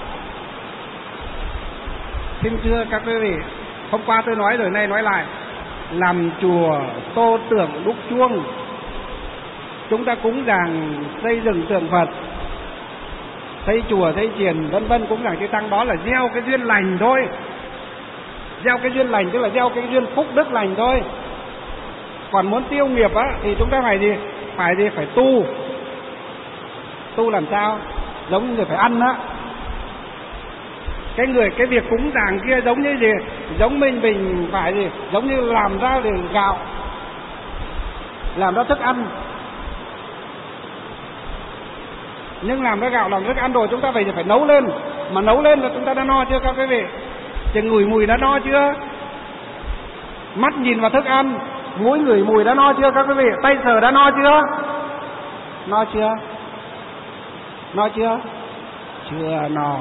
Xin thưa các quý vị, hôm qua tôi nói rồi nay nói lại, làm chùa tô tượng đúc chuông, chúng ta cúng dường xây dựng tượng Phật, xây chùa xây chiền vân vân cúng dường chư tăng, đó là gieo cái duyên lành thôi. Gieo cái duyên lành tức là gieo cái duyên phúc đức lành thôi. Còn muốn tiêu nghiệp á thì chúng ta phải gì? Phải gì? Phải tu. Tu làm sao? Giống như người phải ăn á. Cái người cái việc cúng dường kia giống như gì? Giống mình mình phải gì? Giống như làm ra để gạo, làm ra thức ăn. Nhưng làm ra gạo làm thức ăn rồi chúng ta phải phải nấu lên. Mà nấu lên là chúng ta đã no chưa các quý vị? Chừng ngửi mùi đã no chưa? Mắt nhìn vào thức ăn, mũi ngửi mùi đã no chưa các quý vị? Tay sờ đã no chưa? No chưa? No chưa? Chưa no.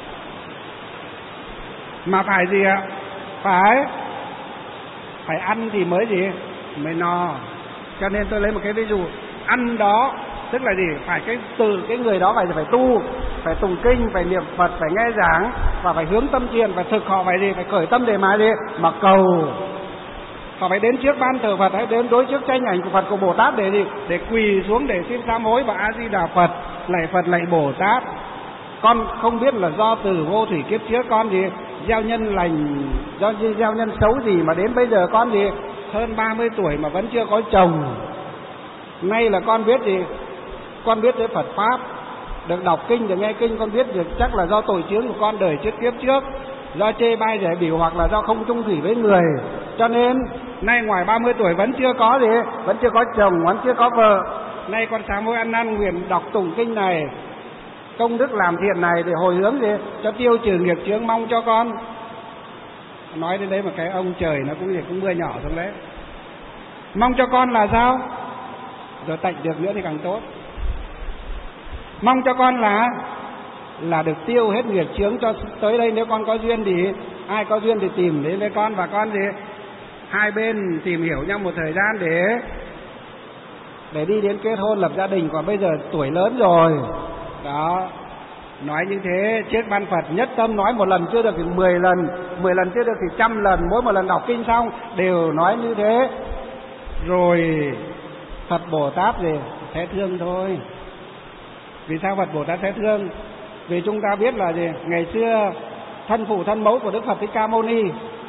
Mà phải gì ạ? Phải Phải ăn thì mới gì? Mới no. Cho nên tôi lấy một cái ví dụ. Ăn đó tức là gì? Phải cái từ cái người đó phải phải tu, phải tụng kinh, phải niệm Phật, phải nghe giảng và phải hướng tâm thiền, và thực họ phải gì? Phải khởi tâm để mà gì? Mà cầu. Họ phải đến trước ban thờ Phật, hay đến đối trước tranh ảnh của Phật, của Bồ Tát để gì? Để quỳ xuống để xin sám hối và A Di Đà Phật, lạy Phật lạy Bồ Tát. Con không biết là do từ vô thủy kiếp trước con gì gieo nhân lành, do gieo nhân xấu gì mà đến bây giờ con gì hơn ba mươi tuổi mà vẫn chưa có chồng. Nay là con biết gì? Con biết tới Phật pháp, được đọc kinh, được nghe kinh, con biết được chắc là do tội chướng của con đời trước kiếp trước, do chê bai rẻ biểu hoặc là do không chung thủy với người. Cho nên nay ngoài ba mươi tuổi vẫn chưa có gì, vẫn chưa có chồng, vẫn chưa có vợ. Nay con sám hối ăn năn nguyện đọc tụng kinh này, công đức làm thiện này để hồi hướng gì cho tiêu trừ nghiệp chướng, mong cho con. Nói đến đấy mà cái ông trời nó cũng cũng mưa nhỏ xuống đấy. Mong cho con là sao? Rồi tạnh được nữa thì càng tốt. Mong cho con là là được tiêu hết nghiệp chướng, cho tới đây nếu con có duyên thì ai có duyên thì tìm đến với con, và con gì hai bên tìm hiểu nhau một thời gian để để đi đến kết hôn lập gia đình. Còn bây giờ tuổi lớn rồi đó, nói như thế trước ban Phật nhất tâm nói một lần chưa được thì mười lần, mười lần chưa được thì trăm lần, mỗi một lần đọc kinh xong đều nói như thế. Rồi Phật Bồ Tát gì sẽ thương thôi. Vì sao Phật Bồ Tát sẽ thương? Vì chúng ta biết là gì? Ngày xưa thân phụ thân mẫu của Đức Phật Thích Ca Mâu Ni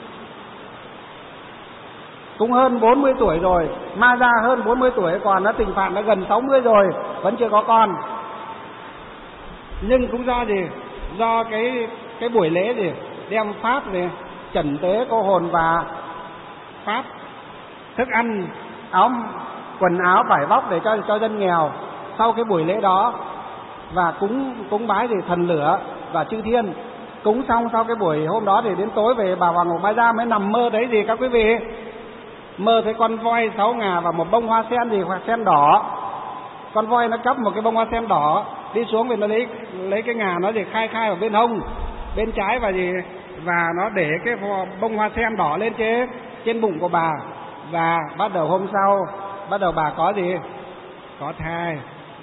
cũng hơn bốn mươi tuổi rồi, Ma Gia hơn bốn mươi tuổi, còn nó Tịnh Phạn đã gần sáu mươi rồi, vẫn chưa có con. Nhưng cũng do gì? Do cái cái buổi lễ gì? Đem pháp gì? Trần tế cô hồn và pháp thức ăn, áo, quần áo, vải vóc để cho cho dân nghèo. Sau cái buổi lễ đó và cúng cúng bái thì thần lửa và chư thiên, cúng xong sau cái buổi hôm đó thì đến tối về bà Hoàng Ngọc Ma Gia mới nằm mơ thấy gì các quý vị? Mơ thấy con voi sáu ngà và một bông hoa sen gì, hoa sen đỏ. Con voi nó cắp một cái bông hoa sen đỏ đi xuống, về nó lấy lấy cái ngà nó thì khai khai ở bên hông bên trái và gì, và nó để cái bông hoa sen đỏ lên trên trên bụng của bà. Và bắt đầu hôm sau bắt đầu bà có gì? Có thai.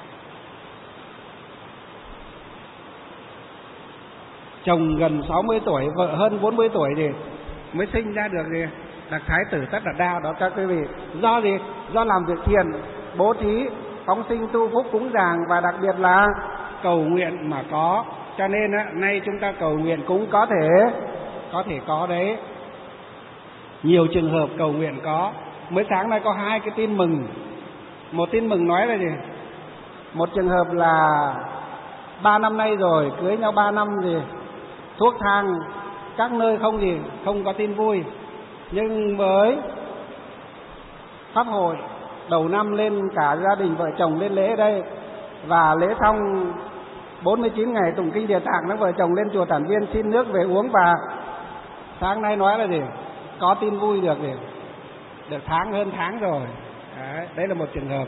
Chồng gần sáu mươi tuổi, vợ hơn bốn mươi tuổi thì mới sinh ra được gì? Là Thái tử Tất Đạt Đa đó các quý vị. Do gì? Do làm việc thiện, bố thí, phóng sinh, tu phúc, cúng dường và đặc biệt là cầu nguyện mà có. Cho nên á, nay chúng ta cầu nguyện cũng có thể có thể có đấy. Nhiều trường hợp cầu nguyện có. Mới sáng nay có hai cái tin mừng. Một tin mừng nói là gì? Một trường hợp là ba năm nay rồi, cưới nhau ba năm thì thuốc thang các nơi không gì, không có tin vui. Nhưng với pháp hội đầu năm lên cả gia đình vợ chồng lên lễ đây, và lễ xong bốn mươi chín ngày tụng kinh Địa Tạng, các vợ chồng lên chùa Tản Viên xin nước về uống, và sáng nay nói là gì? Có tin vui được gì? Được tháng hơn tháng rồi. Đấy, đấy là một trường hợp.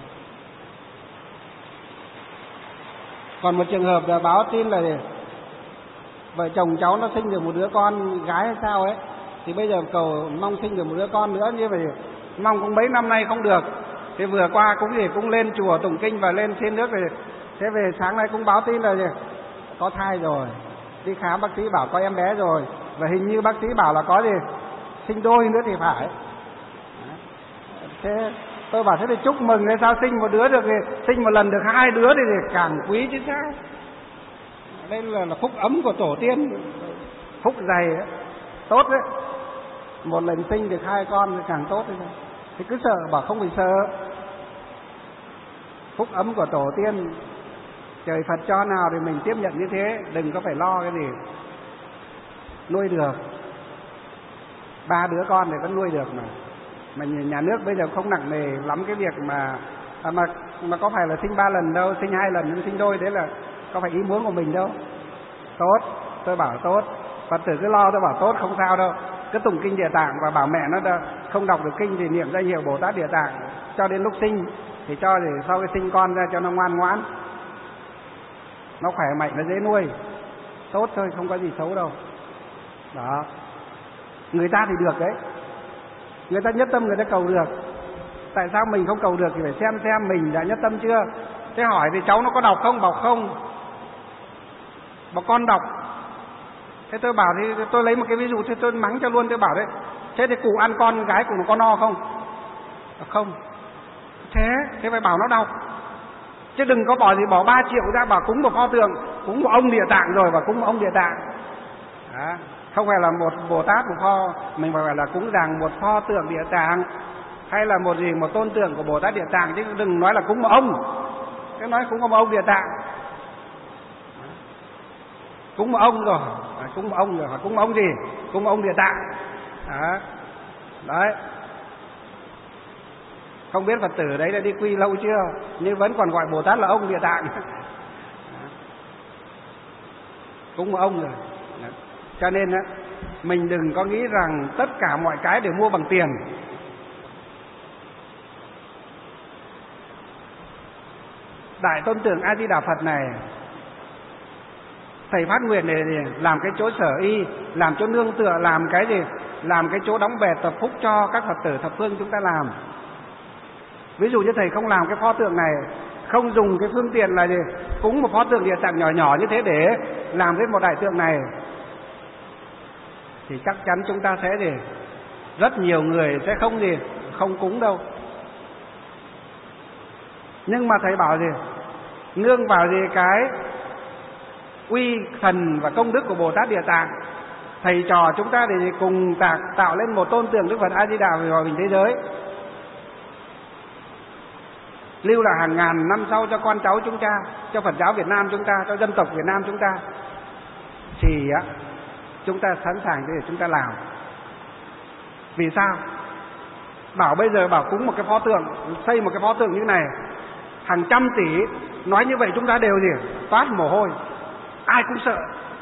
Còn một trường hợp là báo tin là gì? Vợ chồng cháu nó sinh được một đứa con gái hay sao ấy, thì bây giờ cầu mong sinh được một đứa con nữa, như vậy mong cũng mấy năm nay không được. Thế vừa qua cũng gì cũng lên chùa tụng kinh và lên xin nước, thì thế về sáng nay cũng báo tin là gì có thai rồi, đi khám bác sĩ bảo có em bé rồi, và hình như bác sĩ bảo là có gì sinh đôi nữa thì phải. Thế tôi bảo thế thì chúc mừng, thế sao sinh một đứa được thì sinh một lần được hai đứa thì, thì càng quý chứ sao. Đây là, là phúc ấm của tổ tiên, phúc dày ấy, tốt đấy. Một lần sinh được hai con thì càng tốt đấy. Thì cứ sợ, bảo không phải sợ. Phúc ấm của tổ tiên, trời Phật cho nào thì mình tiếp nhận như thế, đừng có phải lo cái gì. Nuôi được ba đứa con thì vẫn nuôi được mà. Mà nhà nước bây giờ không nặng nề lắm cái việc mà à, mà mà có phải là sinh ba lần đâu, sinh hai lần nhưng sinh đôi, đấy là có phải ý muốn của mình đâu. Tốt, tôi bảo tốt. Phật tử cứ lo, tôi bảo tốt, không sao đâu. Cứ tụng kinh Địa Tạng và bảo mẹ nó không đọc được kinh thì niệm danh hiệu Bồ Tát Địa Tạng cho đến lúc sinh, thì cho thì sau khi sinh con ra cho nó ngoan ngoãn, nó khỏe mạnh, nó dễ nuôi. Tốt thôi, không có gì xấu đâu. Đó. Người ta thì được đấy, người ta nhất tâm người ta cầu được. Tại sao mình không cầu được thì phải xem xem mình đã nhất tâm chưa. Thế hỏi thì cháu nó có đọc không? Bảo không. Bảo con đọc. Thế tôi bảo thì tôi lấy một cái ví dụ, thế tôi mắng cho luôn. Tôi bảo đấy, thế thì cụ ăn con gái cụ nó có no không? Bảo không. Thế thế phải bảo nó đọc, chứ đừng có bỏ gì bỏ ba triệu ra bảo cúng một pho tượng, cúng một ông Địa Tạng rồi và cúng một ông Địa Tạng. Đó. Không phải là một Bồ Tát một pho, mình phải là cúng rằng một pho tượng Địa Tạng, hay là một gì một tôn tượng của Bồ Tát Địa Tạng, chứ đừng nói là cúng một ông. Cái nói cúng một ông Địa Tạng, cúng một ông rồi, cúng một ông rồi, cúng một ông gì? Cúng một ông Địa Tạng. Đó. Đấy. Không biết Phật tử đấy đã đi quy lâu chưa, nhưng vẫn còn gọi Bồ Tát là ông Địa Tạng. Cúng một ông rồi. Đó. Cho nên á, mình đừng có nghĩ rằng tất cả mọi cái đều mua bằng tiền. Đại Tôn Tượng A Di Đà Phật này, thầy phát nguyện để làm cái chỗ sở y, làm chỗ nương tựa, làm cái gì? Làm cái chỗ đóng bè tập phúc cho các Phật tử thập phương chúng ta làm. Ví dụ như thầy không làm cái pho tượng này, không dùng cái phương tiện là gì? Cúng một pho tượng Địa Tạng nhỏ nhỏ như thế để làm với một đại tượng này, thì chắc chắn chúng ta sẽ gì? Rất nhiều người sẽ không gì? Không cúng đâu. Nhưng mà thầy bảo gì? Nương vào gì cái uy thần và công đức của Bồ Tát Địa Tạng, thầy trò chúng ta để cùng tạo, tạo lên một tôn tượng Đức Phật A Di Đà về hòa bình thế giới, lưu lại hàng ngàn năm sau cho con cháu chúng ta, cho Phật giáo Việt Nam chúng ta, cho dân tộc Việt Nam chúng ta, thì á, chúng ta sẵn sàng để chúng ta làm. Vì sao? Bảo bây giờ bảo cúng một cái pho tượng, xây một cái pho tượng như này, hàng trăm tỷ, nói như vậy chúng ta đều gì? Toát mồ hôi, ai cũng sợ.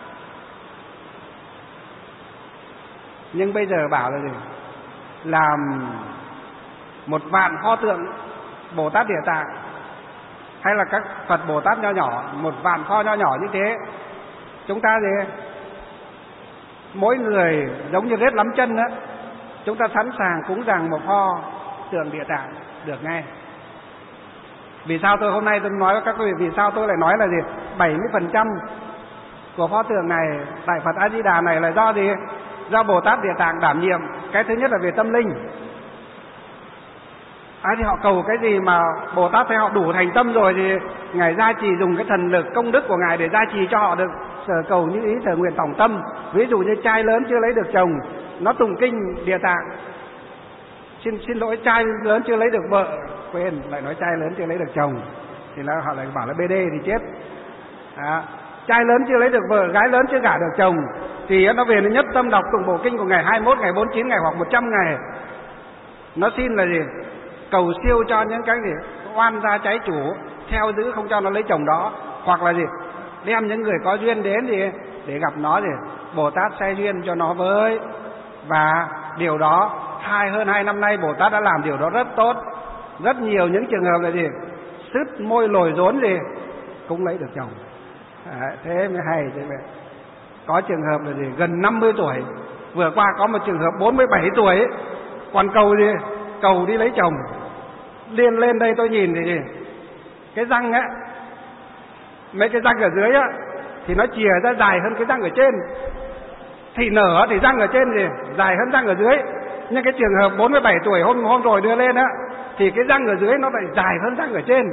Nhưng bây giờ bảo là gì? Làm một vạn pho tượng Bồ Tát Địa Tạng, hay là các Phật Bồ Tát nho nhỏ, một vạn pho nho nhỏ như thế, chúng ta gì? Mỗi người giống như rết lắm chân đó, chúng ta sẵn sàng cúng rằng một pho tượng Địa Tạng được ngay. Vì sao tôi hôm nay tôi nói với các quý vị, vì sao tôi lại nói là gì? bảy mươi phần trăm của pho tượng này, Đại Phật A Di Đà này là do gì? Do Bồ Tát Địa Tạng đảm nhiệm. Cái thứ nhất là về tâm linh. Ai thì họ cầu cái gì mà Bồ Tát thấy họ đủ thành tâm rồi thì Ngài gia trì, dùng cái thần lực công đức của Ngài để gia trì cho họ được sở cầu như ý sở nguyện tổng tâm. Ví dụ như trai lớn chưa lấy được chồng, nó tụng kinh Địa Tạng, Xin xin lỗi trai lớn chưa lấy được vợ, quên, lại nói trai lớn chưa lấy được chồng, thì là họ lại bảo là bê đê thì chết. À, trai lớn chưa lấy được vợ, gái lớn chưa gả được chồng, thì nó về nó nhất tâm đọc tụng bộ kinh của ngày hai mươi mốt, ngày bốn mươi chín, ngày hoặc một trăm ngày. Nó xin là gì? Cầu siêu cho những cái gì oan gia trái chủ theo giữ không cho nó lấy chồng đó, hoặc là gì đem những người có duyên đến thì để gặp nó, thì Bồ Tát xe duyên cho nó với. Và điều đó hai hơn hai năm nay Bồ Tát đã làm điều đó rất tốt. Rất nhiều những trường hợp là gì sứt môi lồi rốn gì cũng lấy được chồng. À, thế mới hay. Thế mới có trường hợp là gì gần năm mươi tuổi Vừa qua có một trường hợp bốn mươi bảy tuổi ấy, còn cầu gì? Cầu đi lấy chồng. Liên lên đây tôi nhìn thì gì? Cái răng á, mấy cái răng ở dưới á thì nó chìa ra dài hơn cái răng ở trên. Thì nở thì răng ở trên gì? Dài hơn răng ở dưới. Nhưng cái trường hợp bốn mươi bảy tuổi hôm hôm rồi đưa lên á thì cái răng ở dưới nó lại dài hơn răng ở trên.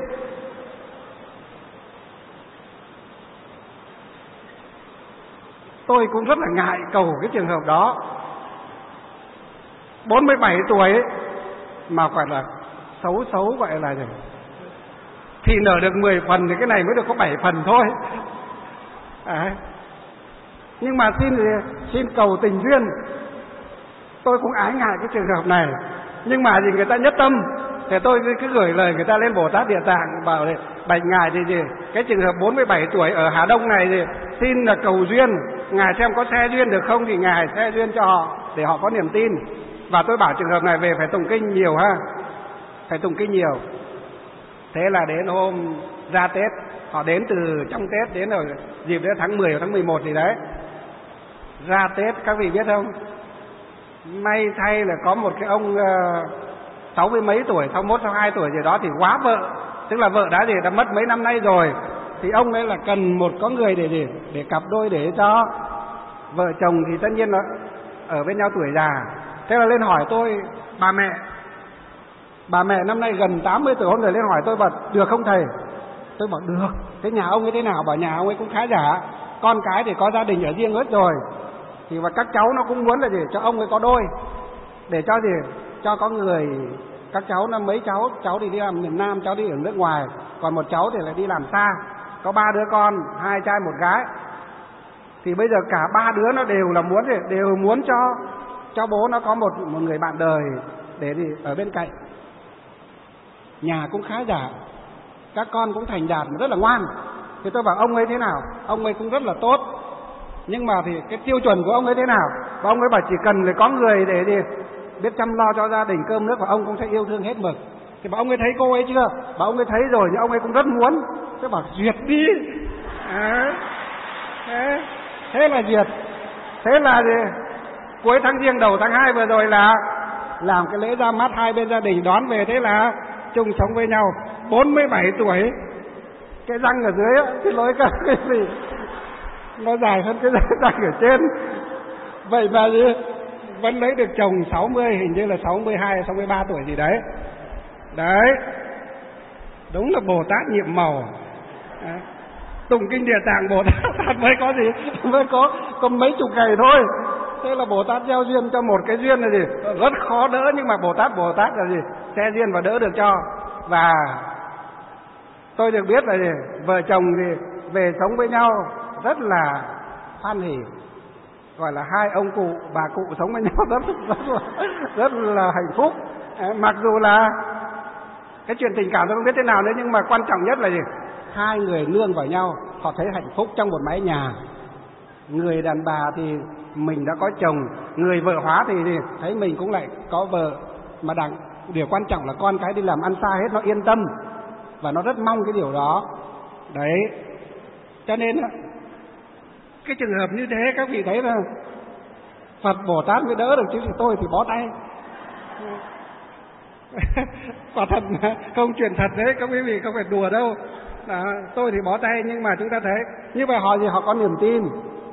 Tôi cũng rất là ngại cầu cái trường hợp đó. bốn mươi bảy tuổi ấy, mà gọi là xấu xấu gọi là gì? Thì nở được mười phần thì cái này mới được có bảy phần thôi. À, nhưng mà xin xin cầu tình duyên. Tôi cũng ái ngại cái trường hợp này. Nhưng mà gì người ta nhất tâm thì tôi cứ gửi lời người ta lên Bồ Tát Địa Tạng bảo này, bạch ngài thì gì cái trường hợp bốn mươi bảy tuổi ở Hà Đông này thì xin là cầu duyên, ngài xem có xe duyên được không thì ngài xe duyên cho họ để họ có niềm tin. Và tôi bảo trường hợp này về phải tụng kinh nhiều ha, phải tụng kinh nhiều. Thế là đến hôm ra Tết, họ đến từ trong Tết đến ở dịp đến tháng mười tháng mười một gì đấy. Ra Tết các vị biết không? May thay là có một cái ông sáu mươi mấy tuổi, sáu mươi mốt, sáu mươi hai tuổi gì đó thì quá vợ, tức là vợ đã gì đã mất mấy năm nay rồi, thì ông ấy là cần một có người để để để cặp đôi để cho vợ chồng thì tất nhiên là ở bên nhau tuổi già. Thế là lên hỏi tôi, bà mẹ bà mẹ năm nay gần tám mươi tuổi, hôm rồi lên hỏi tôi bảo được không thầy? Tôi bảo được. Thế nhà ông ấy thế nào? Bảo nhà ông ấy cũng khá giả, con cái thì có gia đình ở riêng hết rồi, thì và các cháu nó cũng muốn là gì cho ông ấy có đôi, để cho gì cho có người. Các cháu nó mấy cháu cháu thì đi làm miền Nam, cháu đi ở nước ngoài, còn một cháu thì lại đi làm xa, có ba đứa con, hai trai một gái. Thì bây giờ cả ba đứa nó đều là muốn gì đều muốn cho cho bố nó có một một người bạn đời để gì ở bên cạnh. Nhà cũng khá giả, các con cũng thành đạt mà rất là ngoan. Thì tôi bảo ông ấy thế nào? Ông ấy cũng rất là tốt, nhưng mà thì cái tiêu chuẩn của ông ấy thế nào? Và ông ấy bảo chỉ cần là có người để gì biết chăm lo cho gia đình cơm nước và ông cũng sẽ yêu thương hết mực. Thì bảo ông ấy thấy cô ấy chưa? Bảo ông ấy thấy rồi nhưng ông ấy cũng rất muốn. Tôi bảo duyệt đi. À, thế, thế là duyệt. Thế là gì? Cuối tháng Giêng đầu tháng hai vừa rồi là làm cái lễ ra mắt hai bên gia đình đón về, thế là chung sống với nhau. Bốn mươi bảy tuổi, cái răng ở dưới á, cái lối các cái gì nó dài hơn cái răng ở trên. Vậy mà gì vẫn lấy được chồng sáu mươi, hình như là sáu mươi hai, sáu mươi ba tuổi gì đấy. Đấy, đúng là Bồ Tát nhiệm màu. Đấy. Tụng kinh Địa Tạng Bồ Tát mới có gì, mới có có mấy chục ngày thôi. Thế là Bồ Tát gieo duyên cho một cái duyên là gì rất khó đỡ, nhưng mà Bồ Tát Bồ Tát là gì xe duyên và đỡ được cho. Và tôi được biết là gì vợ chồng thì về sống với nhau rất là hoan hỉ, gọi là hai ông cụ bà cụ sống với nhau rất rất là, rất là hạnh phúc. Mặc dù là cái chuyện tình cảm tôi không biết thế nào nữa, nhưng mà quan trọng nhất là gì hai người nương vào nhau, họ thấy hạnh phúc trong một mái nhà. Người đàn bà thì mình đã có chồng, người vợ hóa thì thấy mình cũng lại có vợ, mà đằng điều quan trọng là con cái đi làm ăn xa hết, nó yên tâm và nó rất mong cái điều đó. Đấy, cho nên cái trường hợp như thế các vị thấy là Phật Bồ Tát mới đỡ được, chứ thì tôi thì bó tay. Quả thật mà, không chuyện thật đấy các quý vị, không phải đùa đâu. Đó, tôi thì bó tay, nhưng mà chúng ta thấy như vậy họ gì họ có niềm tin.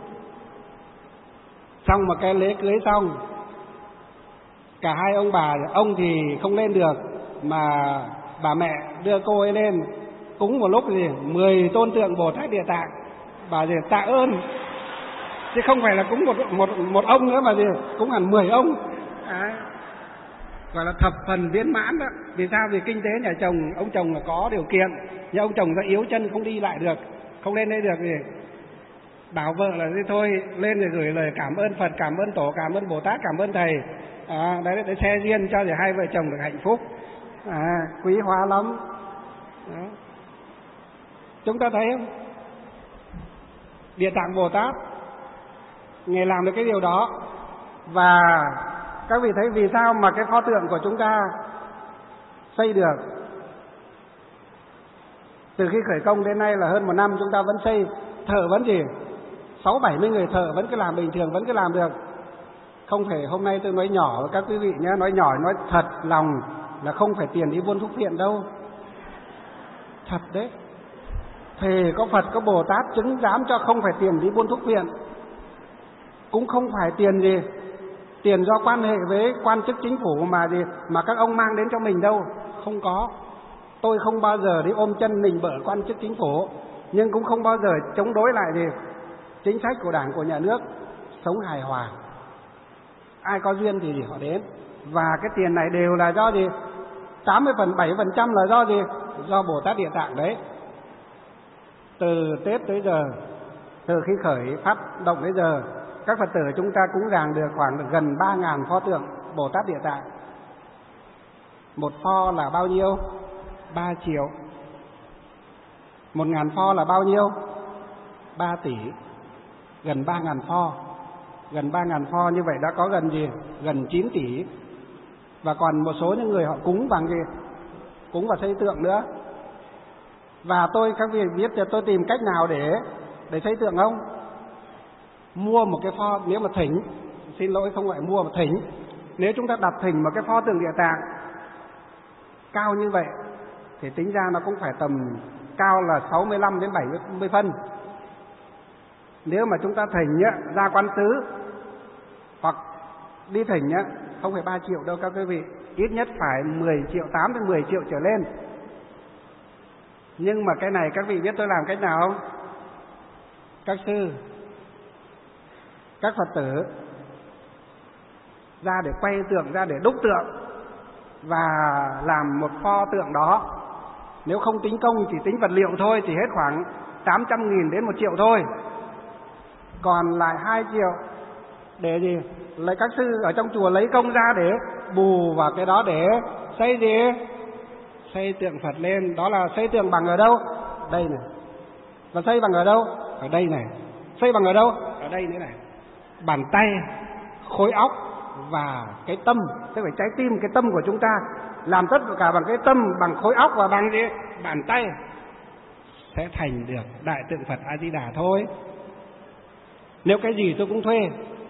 Xong một cái lễ cưới xong, cả hai ông bà, ông thì không lên được mà bà mẹ đưa cô ấy lên cúng một lúc gì mười tôn tượng Bồ Tát Địa Tạng, bà gì tạ ơn, chứ không phải là cúng một một một ông nữa mà gì cúng hẳn mười ông. À, gọi là thập phần viên mãn đó. Vì sao? Vì kinh tế nhà chồng, ông chồng là có điều kiện, nhưng ông chồng đã yếu chân không đi lại được, không lên đây được gì. Bảo vợ là gì thôi lên rồi gửi lời cảm ơn Phật, cảm ơn Tổ, cảm ơn Bồ Tát, cảm ơn thầy. À, đấy để xe duyên cho để hai vợ chồng được hạnh phúc. À, quý hóa lắm. Đó. Chúng ta thấy không? Địa Tạng Bồ Tát Ngài làm được cái điều đó. Và các vị thấy vì sao mà cái pho tượng của chúng ta xây được từ khi khởi công đến nay là hơn một năm, chúng ta vẫn xây, thợ vẫn gì sáu bảy mươi người thợ vẫn cứ làm bình thường, vẫn cứ làm được. Không phải hôm nay tôi nói nhỏ với các quý vị nhé, nói nhỏ nói thật lòng là không phải tiền đi buôn thuốc phiện đâu. Thật đấy. Thề có Phật có Bồ Tát chứng giám cho không phải tiền đi buôn thuốc phiện. Cũng không phải tiền gì, tiền do quan hệ với quan chức chính phủ mà gì mà các ông mang đến cho mình đâu. Không có. Tôi không bao giờ đi ôm chân mình bở quan chức chính phủ, nhưng cũng không bao giờ chống đối lại gì chính sách của Đảng, của nhà nước, sống hài hòa. Ai có duyên thì, thì họ đến. Và cái tiền này đều là do gì? tám mươi phần, bảy mươi phần trăm là do gì? Do Bồ Tát Địa Tạng đấy. Từ Tết tới giờ, từ khi khởi phát động tới giờ, các Phật tử chúng ta cũng ràng được khoảng gần ba ngàn pho tượng Bồ Tát Địa Tạng. Một pho là bao nhiêu? ba triệu. Một ngàn pho là bao nhiêu? ba tỷ. Gần ba ngàn pho. Gần ba ngàn pho như vậy đã có gần gì? Gần chín tỷ. Và còn một số những người họ cúng bằng gì? Cúng vào xây tượng nữa. Và tôi, các vị biết cho tôi tìm cách nào để để xây tượng không? Mua một cái pho, nếu mà thỉnh, xin lỗi không phải mua mà thỉnh. Nếu chúng ta đặt thỉnh một cái pho tượng Địa Tạng cao như vậy thì tính ra nó cũng phải tầm cao là sáu mươi lăm đến bảy mươi phân. Nếu mà chúng ta thỉnh nhá, ra Quán Sứ hoặc đi thỉnh nhá, không phải ba triệu đâu các quý vị, ít nhất phải mười triệu tám đến mười triệu trở lên. Nhưng mà cái này các vị biết tôi làm cách nào không? Các sư, các Phật tử ra để quay tượng, ra để đúc tượng và làm một pho tượng đó. Nếu không tính công chỉ tính vật liệu thôi thì hết khoảng tám trăm nghìn đến một triệu thôi. Còn lại hai triệu để gì? Lấy các sư ở trong chùa lấy công ra để bù vào cái đó để xây gì? Xây tượng Phật lên. Đó là xây tượng bằng ở đâu? Đây này. Và xây bằng ở đâu? Ở đây này. Xây bằng ở đâu? Ở đây nữa này. Bàn tay, khối óc và cái tâm, tức là trái tim, cái tâm của chúng ta làm tất cả bằng cái tâm, bằng khối óc và bằng gì? Bàn tay sẽ thành được đại tượng Phật A Di Đà thôi. Nếu cái gì tôi cũng thuê.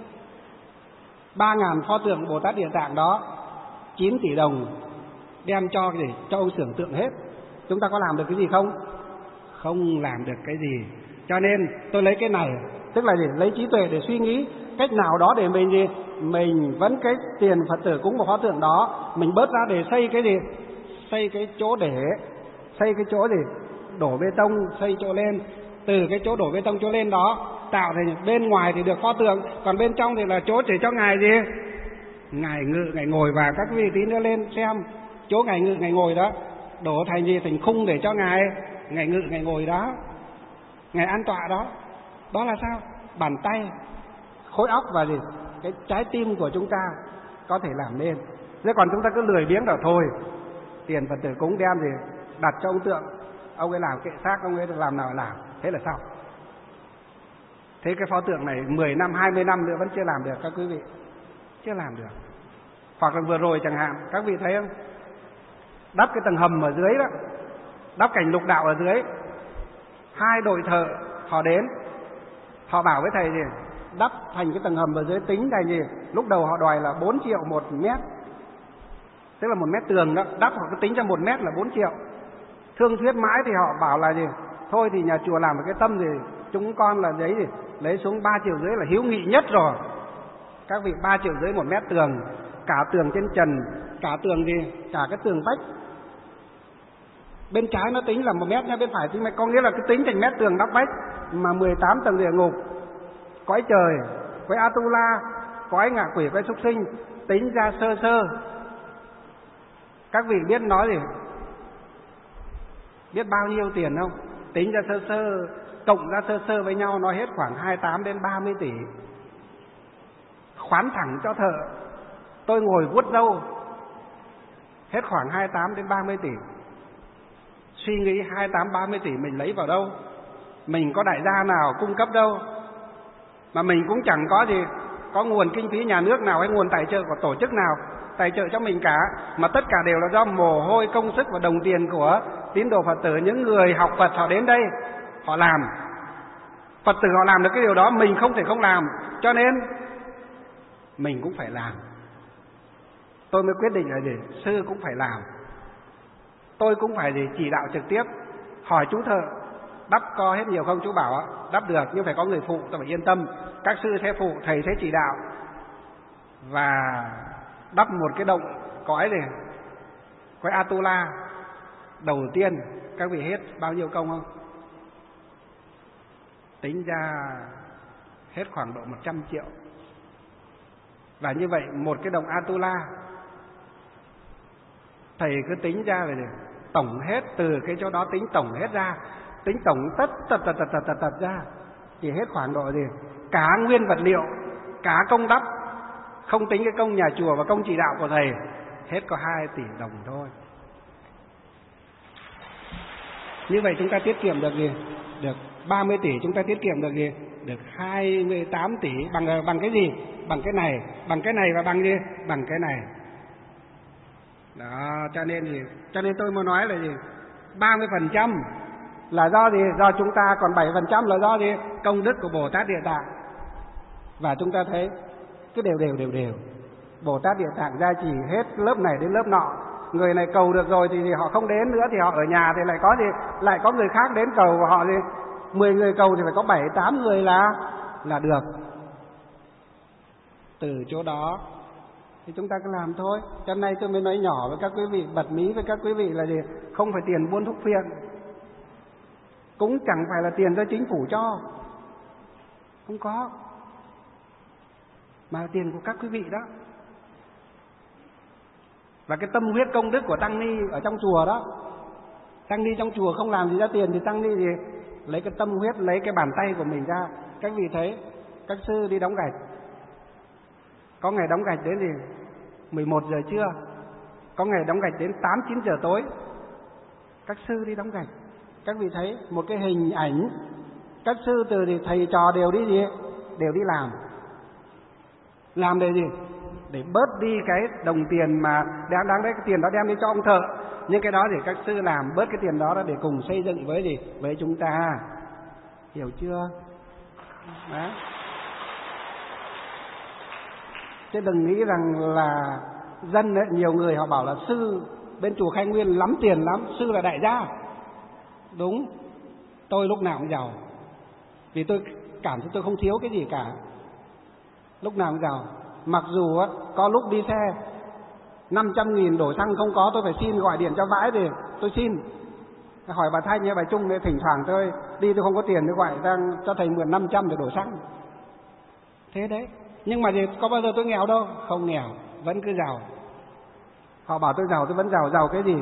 Ba ngàn pho tượng Bồ Tát Địa Tạng đó, chín tỷ đồng đem cho cái gì? Cho ông xưởng tượng hết. Chúng ta có làm được cái gì không? Không làm được cái gì. Cho nên tôi lấy cái này, tức là gì? Lấy trí tuệ để suy nghĩ cách nào đó để mình gì? Mình vẫn cái tiền Phật tử cúng một pho tượng đó, mình bớt ra để xây cái gì? Xây cái chỗ để, xây cái chỗ gì? Đổ bê tông, xây chỗ lên. Từ cái chỗ đổ bê tông chỗ lên đó, tạo thành bên ngoài thì được pho tượng, còn bên trong thì là chỗ để cho Ngài gì? Ngài ngự, Ngài ngồi. Và các vị tí nữa lên xem chỗ Ngài ngự, Ngài ngồi đó đổ thành gì? Thành khung để cho Ngài Ngài ngự, Ngài ngồi đó, Ngài an tọa đó. Đó là sao? Bàn tay, khối óc và gì? Cái trái tim của chúng ta có thể làm nên. Thế còn chúng ta cứ lười biếng đó thôi, tiền Phật tử cúng đem gì đặt cho ông tượng, ông ấy làm kệ xác, ông ấy làm nào làm, thế là sao? Thế cái pho tượng này mười năm, hai mươi năm nữa vẫn chưa làm được các quý vị. Chưa làm được. Hoặc là vừa rồi chẳng hạn, các vị thấy không? Đắp cái tầng hầm ở dưới đó, đắp cảnh lục đạo ở dưới. Hai đội thợ họ đến, họ bảo với thầy gì? Đắp thành cái tầng hầm ở dưới tính thành gì? Lúc đầu họ đòi là bốn triệu một mét, tức là một mét tường đó, đắp họ cứ tính cho một mét là bốn triệu. Thương thuyết mãi thì họ bảo là gì? Thôi thì nhà chùa làm một cái tâm thì chúng con là giấy gì? Lấy xuống ba triệu rưỡi là hiếu nghị nhất rồi. Các vị, ba triệu rưỡi một mét tường, cả tường trên trần, cả tường gì? Cả cái tường vách. Bên trái nó tính là một mét nha, bên phải tính, có nghĩa là cái tính thành mét tường đắp vách mà mười tám tầng địa ngục, cõi trời, cõi Atula, cõi ngạ quỷ, cõi súc sinh, tính ra sơ sơ. Các vị biết nói gì? Biết bao nhiêu tiền không? Tính ra sơ sơ, cộng ra sơ sơ với nhau nó hết khoảng hai mươi tám đến ba mươi tỷ. Khoán thẳng cho thợ, tôi ngồi vuốt râu, hết khoảng hai mươi tám đến ba mươi tỷ. Suy nghĩ hai mươi tám ba mươi tỷ mình lấy vào đâu? Mình có đại gia nào cung cấp đâu, mà mình cũng chẳng có gì, có nguồn kinh phí nhà nước nào hay nguồn tài trợ của tổ chức nào tài trợ cho mình cả, mà tất cả đều là do mồ hôi công sức và đồng tiền của tín đồ Phật tử, những người học Phật họ đến đây họ làm. Phật tử họ làm được cái điều đó, mình không thể không làm. Cho nên mình cũng phải làm. Tôi mới quyết định là gì? Sư cũng phải làm. Tôi cũng phải gì? Chỉ đạo trực tiếp. Hỏi chú thợ đắp co hết nhiều không? Chú bảo đắp được, nhưng phải có người phụ, tôi phải yên tâm. Các sư sẽ phụ, thầy sẽ chỉ đạo. Và đắp một cái động cõi này, cõi Atula đầu tiên, các vị hết bao nhiêu công không? Tính ra hết khoảng độ một trăm triệu. Và như vậy một cái động Atula, thầy cứ tính ra rồi tổng hết từ cái chỗ đó, tính tổng hết ra, tính tổng tất tật tật tật tật tật ra, chỉ hết khoảng độ gì? Cả nguyên vật liệu, cả công đắp, không tính cái công nhà chùa và công chỉ đạo của thầy, hết có hai tỷ đồng thôi. Như vậy chúng ta tiết kiệm được gì? Được ba mươi tỷ, chúng ta tiết kiệm được gì? Được hai mươi tám tỷ. Bằng bằng cái gì? Bằng cái này, bằng cái này và bằng gì? Bằng cái này. Đó, cho nên gì? Cho nên tôi muốn nói là gì? ba mươi phần trăm là do gì? Do chúng ta, còn bảy phần trăm là do gì? Công đức của Bồ Tát Địa Tạng. Và chúng ta thấy cứ đều đều đều đều. Bồ Tát Địa Tạng gia trì hết lớp này đến lớp nọ. Người này cầu được rồi thì họ không đến nữa, thì họ ở nhà thì lại có gì? Lại có người khác đến cầu, và họ gì? mười người cầu thì phải có bảy tám người là là được. Từ chỗ đó thì chúng ta cứ làm thôi. Cho nên tôi mới nói nhỏ với các quý vị, bật mí với các quý vị là gì? Không phải tiền buôn thuốc phiện, cũng chẳng phải là tiền do chính phủ cho, không có, mà là tiền của các quý vị đó. Và cái tâm huyết công đức của tăng ni ở trong chùa đó. Tăng ni trong chùa không làm gì ra tiền, thì tăng ni gì? Lấy cái tâm huyết, lấy cái bàn tay của mình ra. Các vị thấy các sư đi đóng gạch, có ngày đóng gạch đến gì mười một giờ trưa, có ngày đóng gạch đến tám chín giờ tối. Các sư đi đóng gạch, các vị thấy một cái hình ảnh các sư từ thì thầy trò đều đi gì? Đều đi làm. Làm để gì? Để bớt đi cái đồng tiền mà đáng đáng đấy, cái tiền đó đem đi cho ông thợ. Nhưng cái đó thì các sư làm bớt cái tiền đó để cùng xây dựng với gì? Với chúng ta. Hiểu chưa? Đó. Chứ đừng nghĩ rằng là dân ấy, nhiều người họ bảo là sư bên chùa Khai Nguyên lắm tiền lắm, sư là đại gia. Đúng, tôi lúc nào cũng giàu, vì tôi cảm thấy tôi không thiếu cái gì cả, lúc nào cũng giàu. Mặc dù á, có lúc đi xe năm trăm nghìn đổ xăng không có, tôi phải xin gọi điện cho vãi thì tôi xin. Hỏi bà Thanh hay bà Trung để thỉnh thoảng tôi đi tôi không có tiền, tôi gọi đang cho thầy mượn năm trăm để đổ xăng. Thế đấy. Nhưng mà thì có bao giờ tôi nghèo đâu? Không nghèo, vẫn cứ giàu. Họ bảo tôi giàu, tôi vẫn giàu. Giàu cái gì?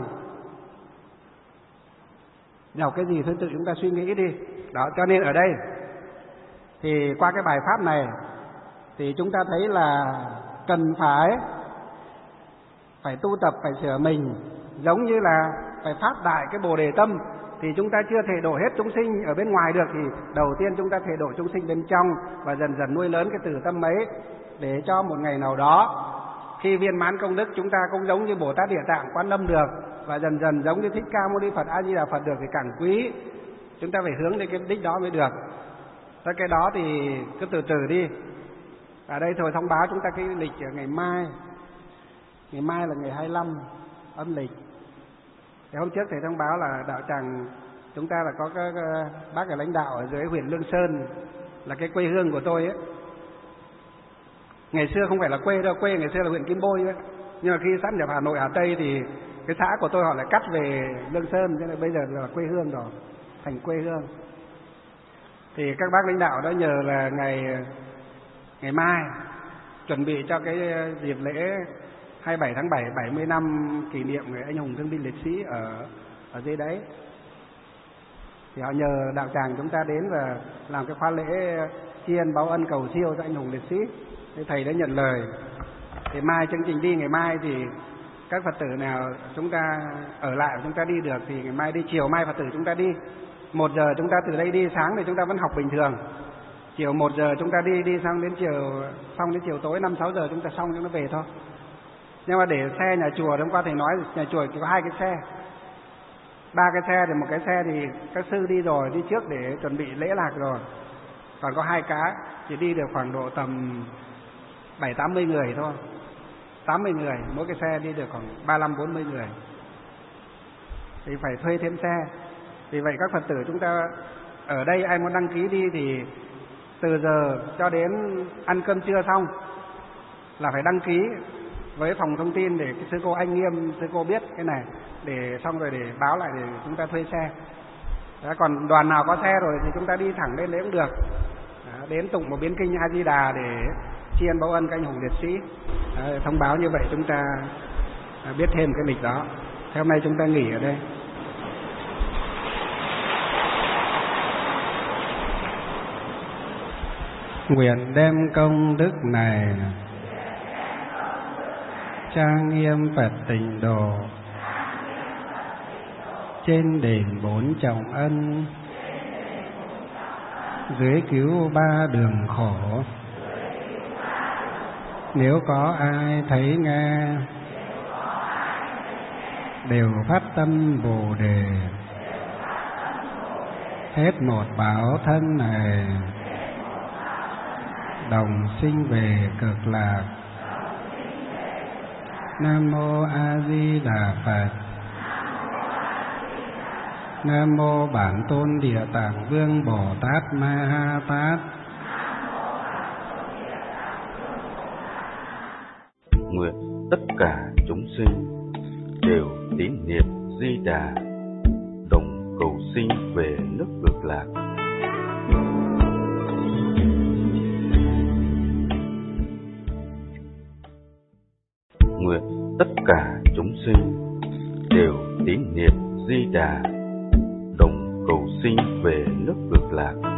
Giàu cái gì thôi tự chúng ta suy nghĩ đi. Đó, cho nên ở đây thì qua cái bài pháp này thì chúng ta thấy là cần phải phải tu tập, phải sửa mình, giống như là phải phát đại cái Bồ Đề tâm. Thì chúng ta chưa thể độ hết chúng sinh ở bên ngoài được, thì đầu tiên chúng ta thể độ chúng sinh bên trong, và dần dần nuôi lớn cái từ tâm ấy, để cho một ngày nào đó khi viên mãn công đức chúng ta cũng giống như Bồ Tát Địa Tạng Quan Âm được, và dần dần giống như Thích Ca Mâu Ni Phật A Di Đà Phật được thì càng quý. Chúng ta phải hướng đến cái đích đó mới được. Tới cái đó thì cứ từ từ đi. Ở đây thôi thông báo chúng ta cái lịch ở ngày mai. Ngày mai là ngày hai mươi lăm âm lịch. Thì hôm trước thầy thông báo là đạo tràng chúng ta là có các bác là lãnh đạo ở dưới huyện Lương Sơn, là cái quê hương của tôi ấy. Ngày xưa không phải là quê đâu, quê ngày xưa là huyện Kim Bôi ấy. Nhưng mà khi sát nhập Hà Nội, Hà Tây thì cái xã của tôi họ lại cắt về Lương Sơn, cho nên bây giờ là quê hương rồi, thành quê hương. Thì các bác lãnh đạo đã nhờ là ngày ngày mai chuẩn bị cho cái dịp lễ hai mươi bảy tháng bảy, bảy mươi năm kỷ niệm người anh hùng thương binh liệt sĩ ở ở dưới đấy. Thì họ nhờ đạo tràng chúng ta đến và làm cái khóa lễ tri ân báo ân cầu siêu cho anh hùng liệt sĩ. Thì thầy đã nhận lời. Thì mai chương trình đi ngày mai thì các Phật tử nào chúng ta ở lại chúng ta đi được thì ngày mai đi, chiều mai Phật tử chúng ta đi. Một giờ chúng ta từ đây đi, sáng thì chúng ta vẫn học bình thường. Chiều một giờ chúng ta đi, đi xong đến chiều xong đến chiều tối năm sáu giờ chúng ta xong chúng ta về thôi. Nhưng mà để xe nhà chùa, hôm qua thầy nói nhà chùa chỉ có hai cái xe, ba cái xe thì một cái xe thì các sư đi rồi, đi trước để chuẩn bị lễ lạc rồi, còn có hai cái chỉ đi được khoảng độ tầm bảy tám mươi người thôi, tám mươi người, mỗi cái xe đi được khoảng ba mươi lăm bốn mươi người, thì phải thuê thêm xe. Vì vậy các Phật tử chúng ta ở đây ai muốn đăng ký đi thì từ giờ cho đến ăn cơm trưa xong là phải đăng ký với phòng thông tin để sư cô Anh Nghiêm, sư cô biết cái này, để xong rồi để báo lại để chúng ta thuê xe. Đó, còn đoàn nào có xe rồi thì chúng ta đi thẳng lên đấy cũng được. Đó, đến tụng một biến kinh A Di Đà để tri ân báo ân các anh hùng liệt sĩ. Đó, thông báo như vậy chúng ta biết thêm cái lịch đó. Thế hôm nay chúng ta nghỉ ở đây. Nguyện đem công đức này trang nghiêm Phật Tịnh Độ, trên đền bốn trọng ân, dưới cứu ba đường khổ. Nếu có ai thấy nghe, đều phát tâm Bồ Đề, hết một báo thân này, đồng sinh về cực lạc. Nam mô A Di Đà Phật. Nam mô Bản Tôn Địa Tạng Vương Bồ Tát Ma Ha Tát. Nguyện tất cả chúng sinh đều tín niệm Di Đà, đồng cầu sinh về nước Cực Lạc. Nguyện tất cả chúng sinh đều tín niệm Di Đà, đồng cầu sinh về nước Cực Lạc.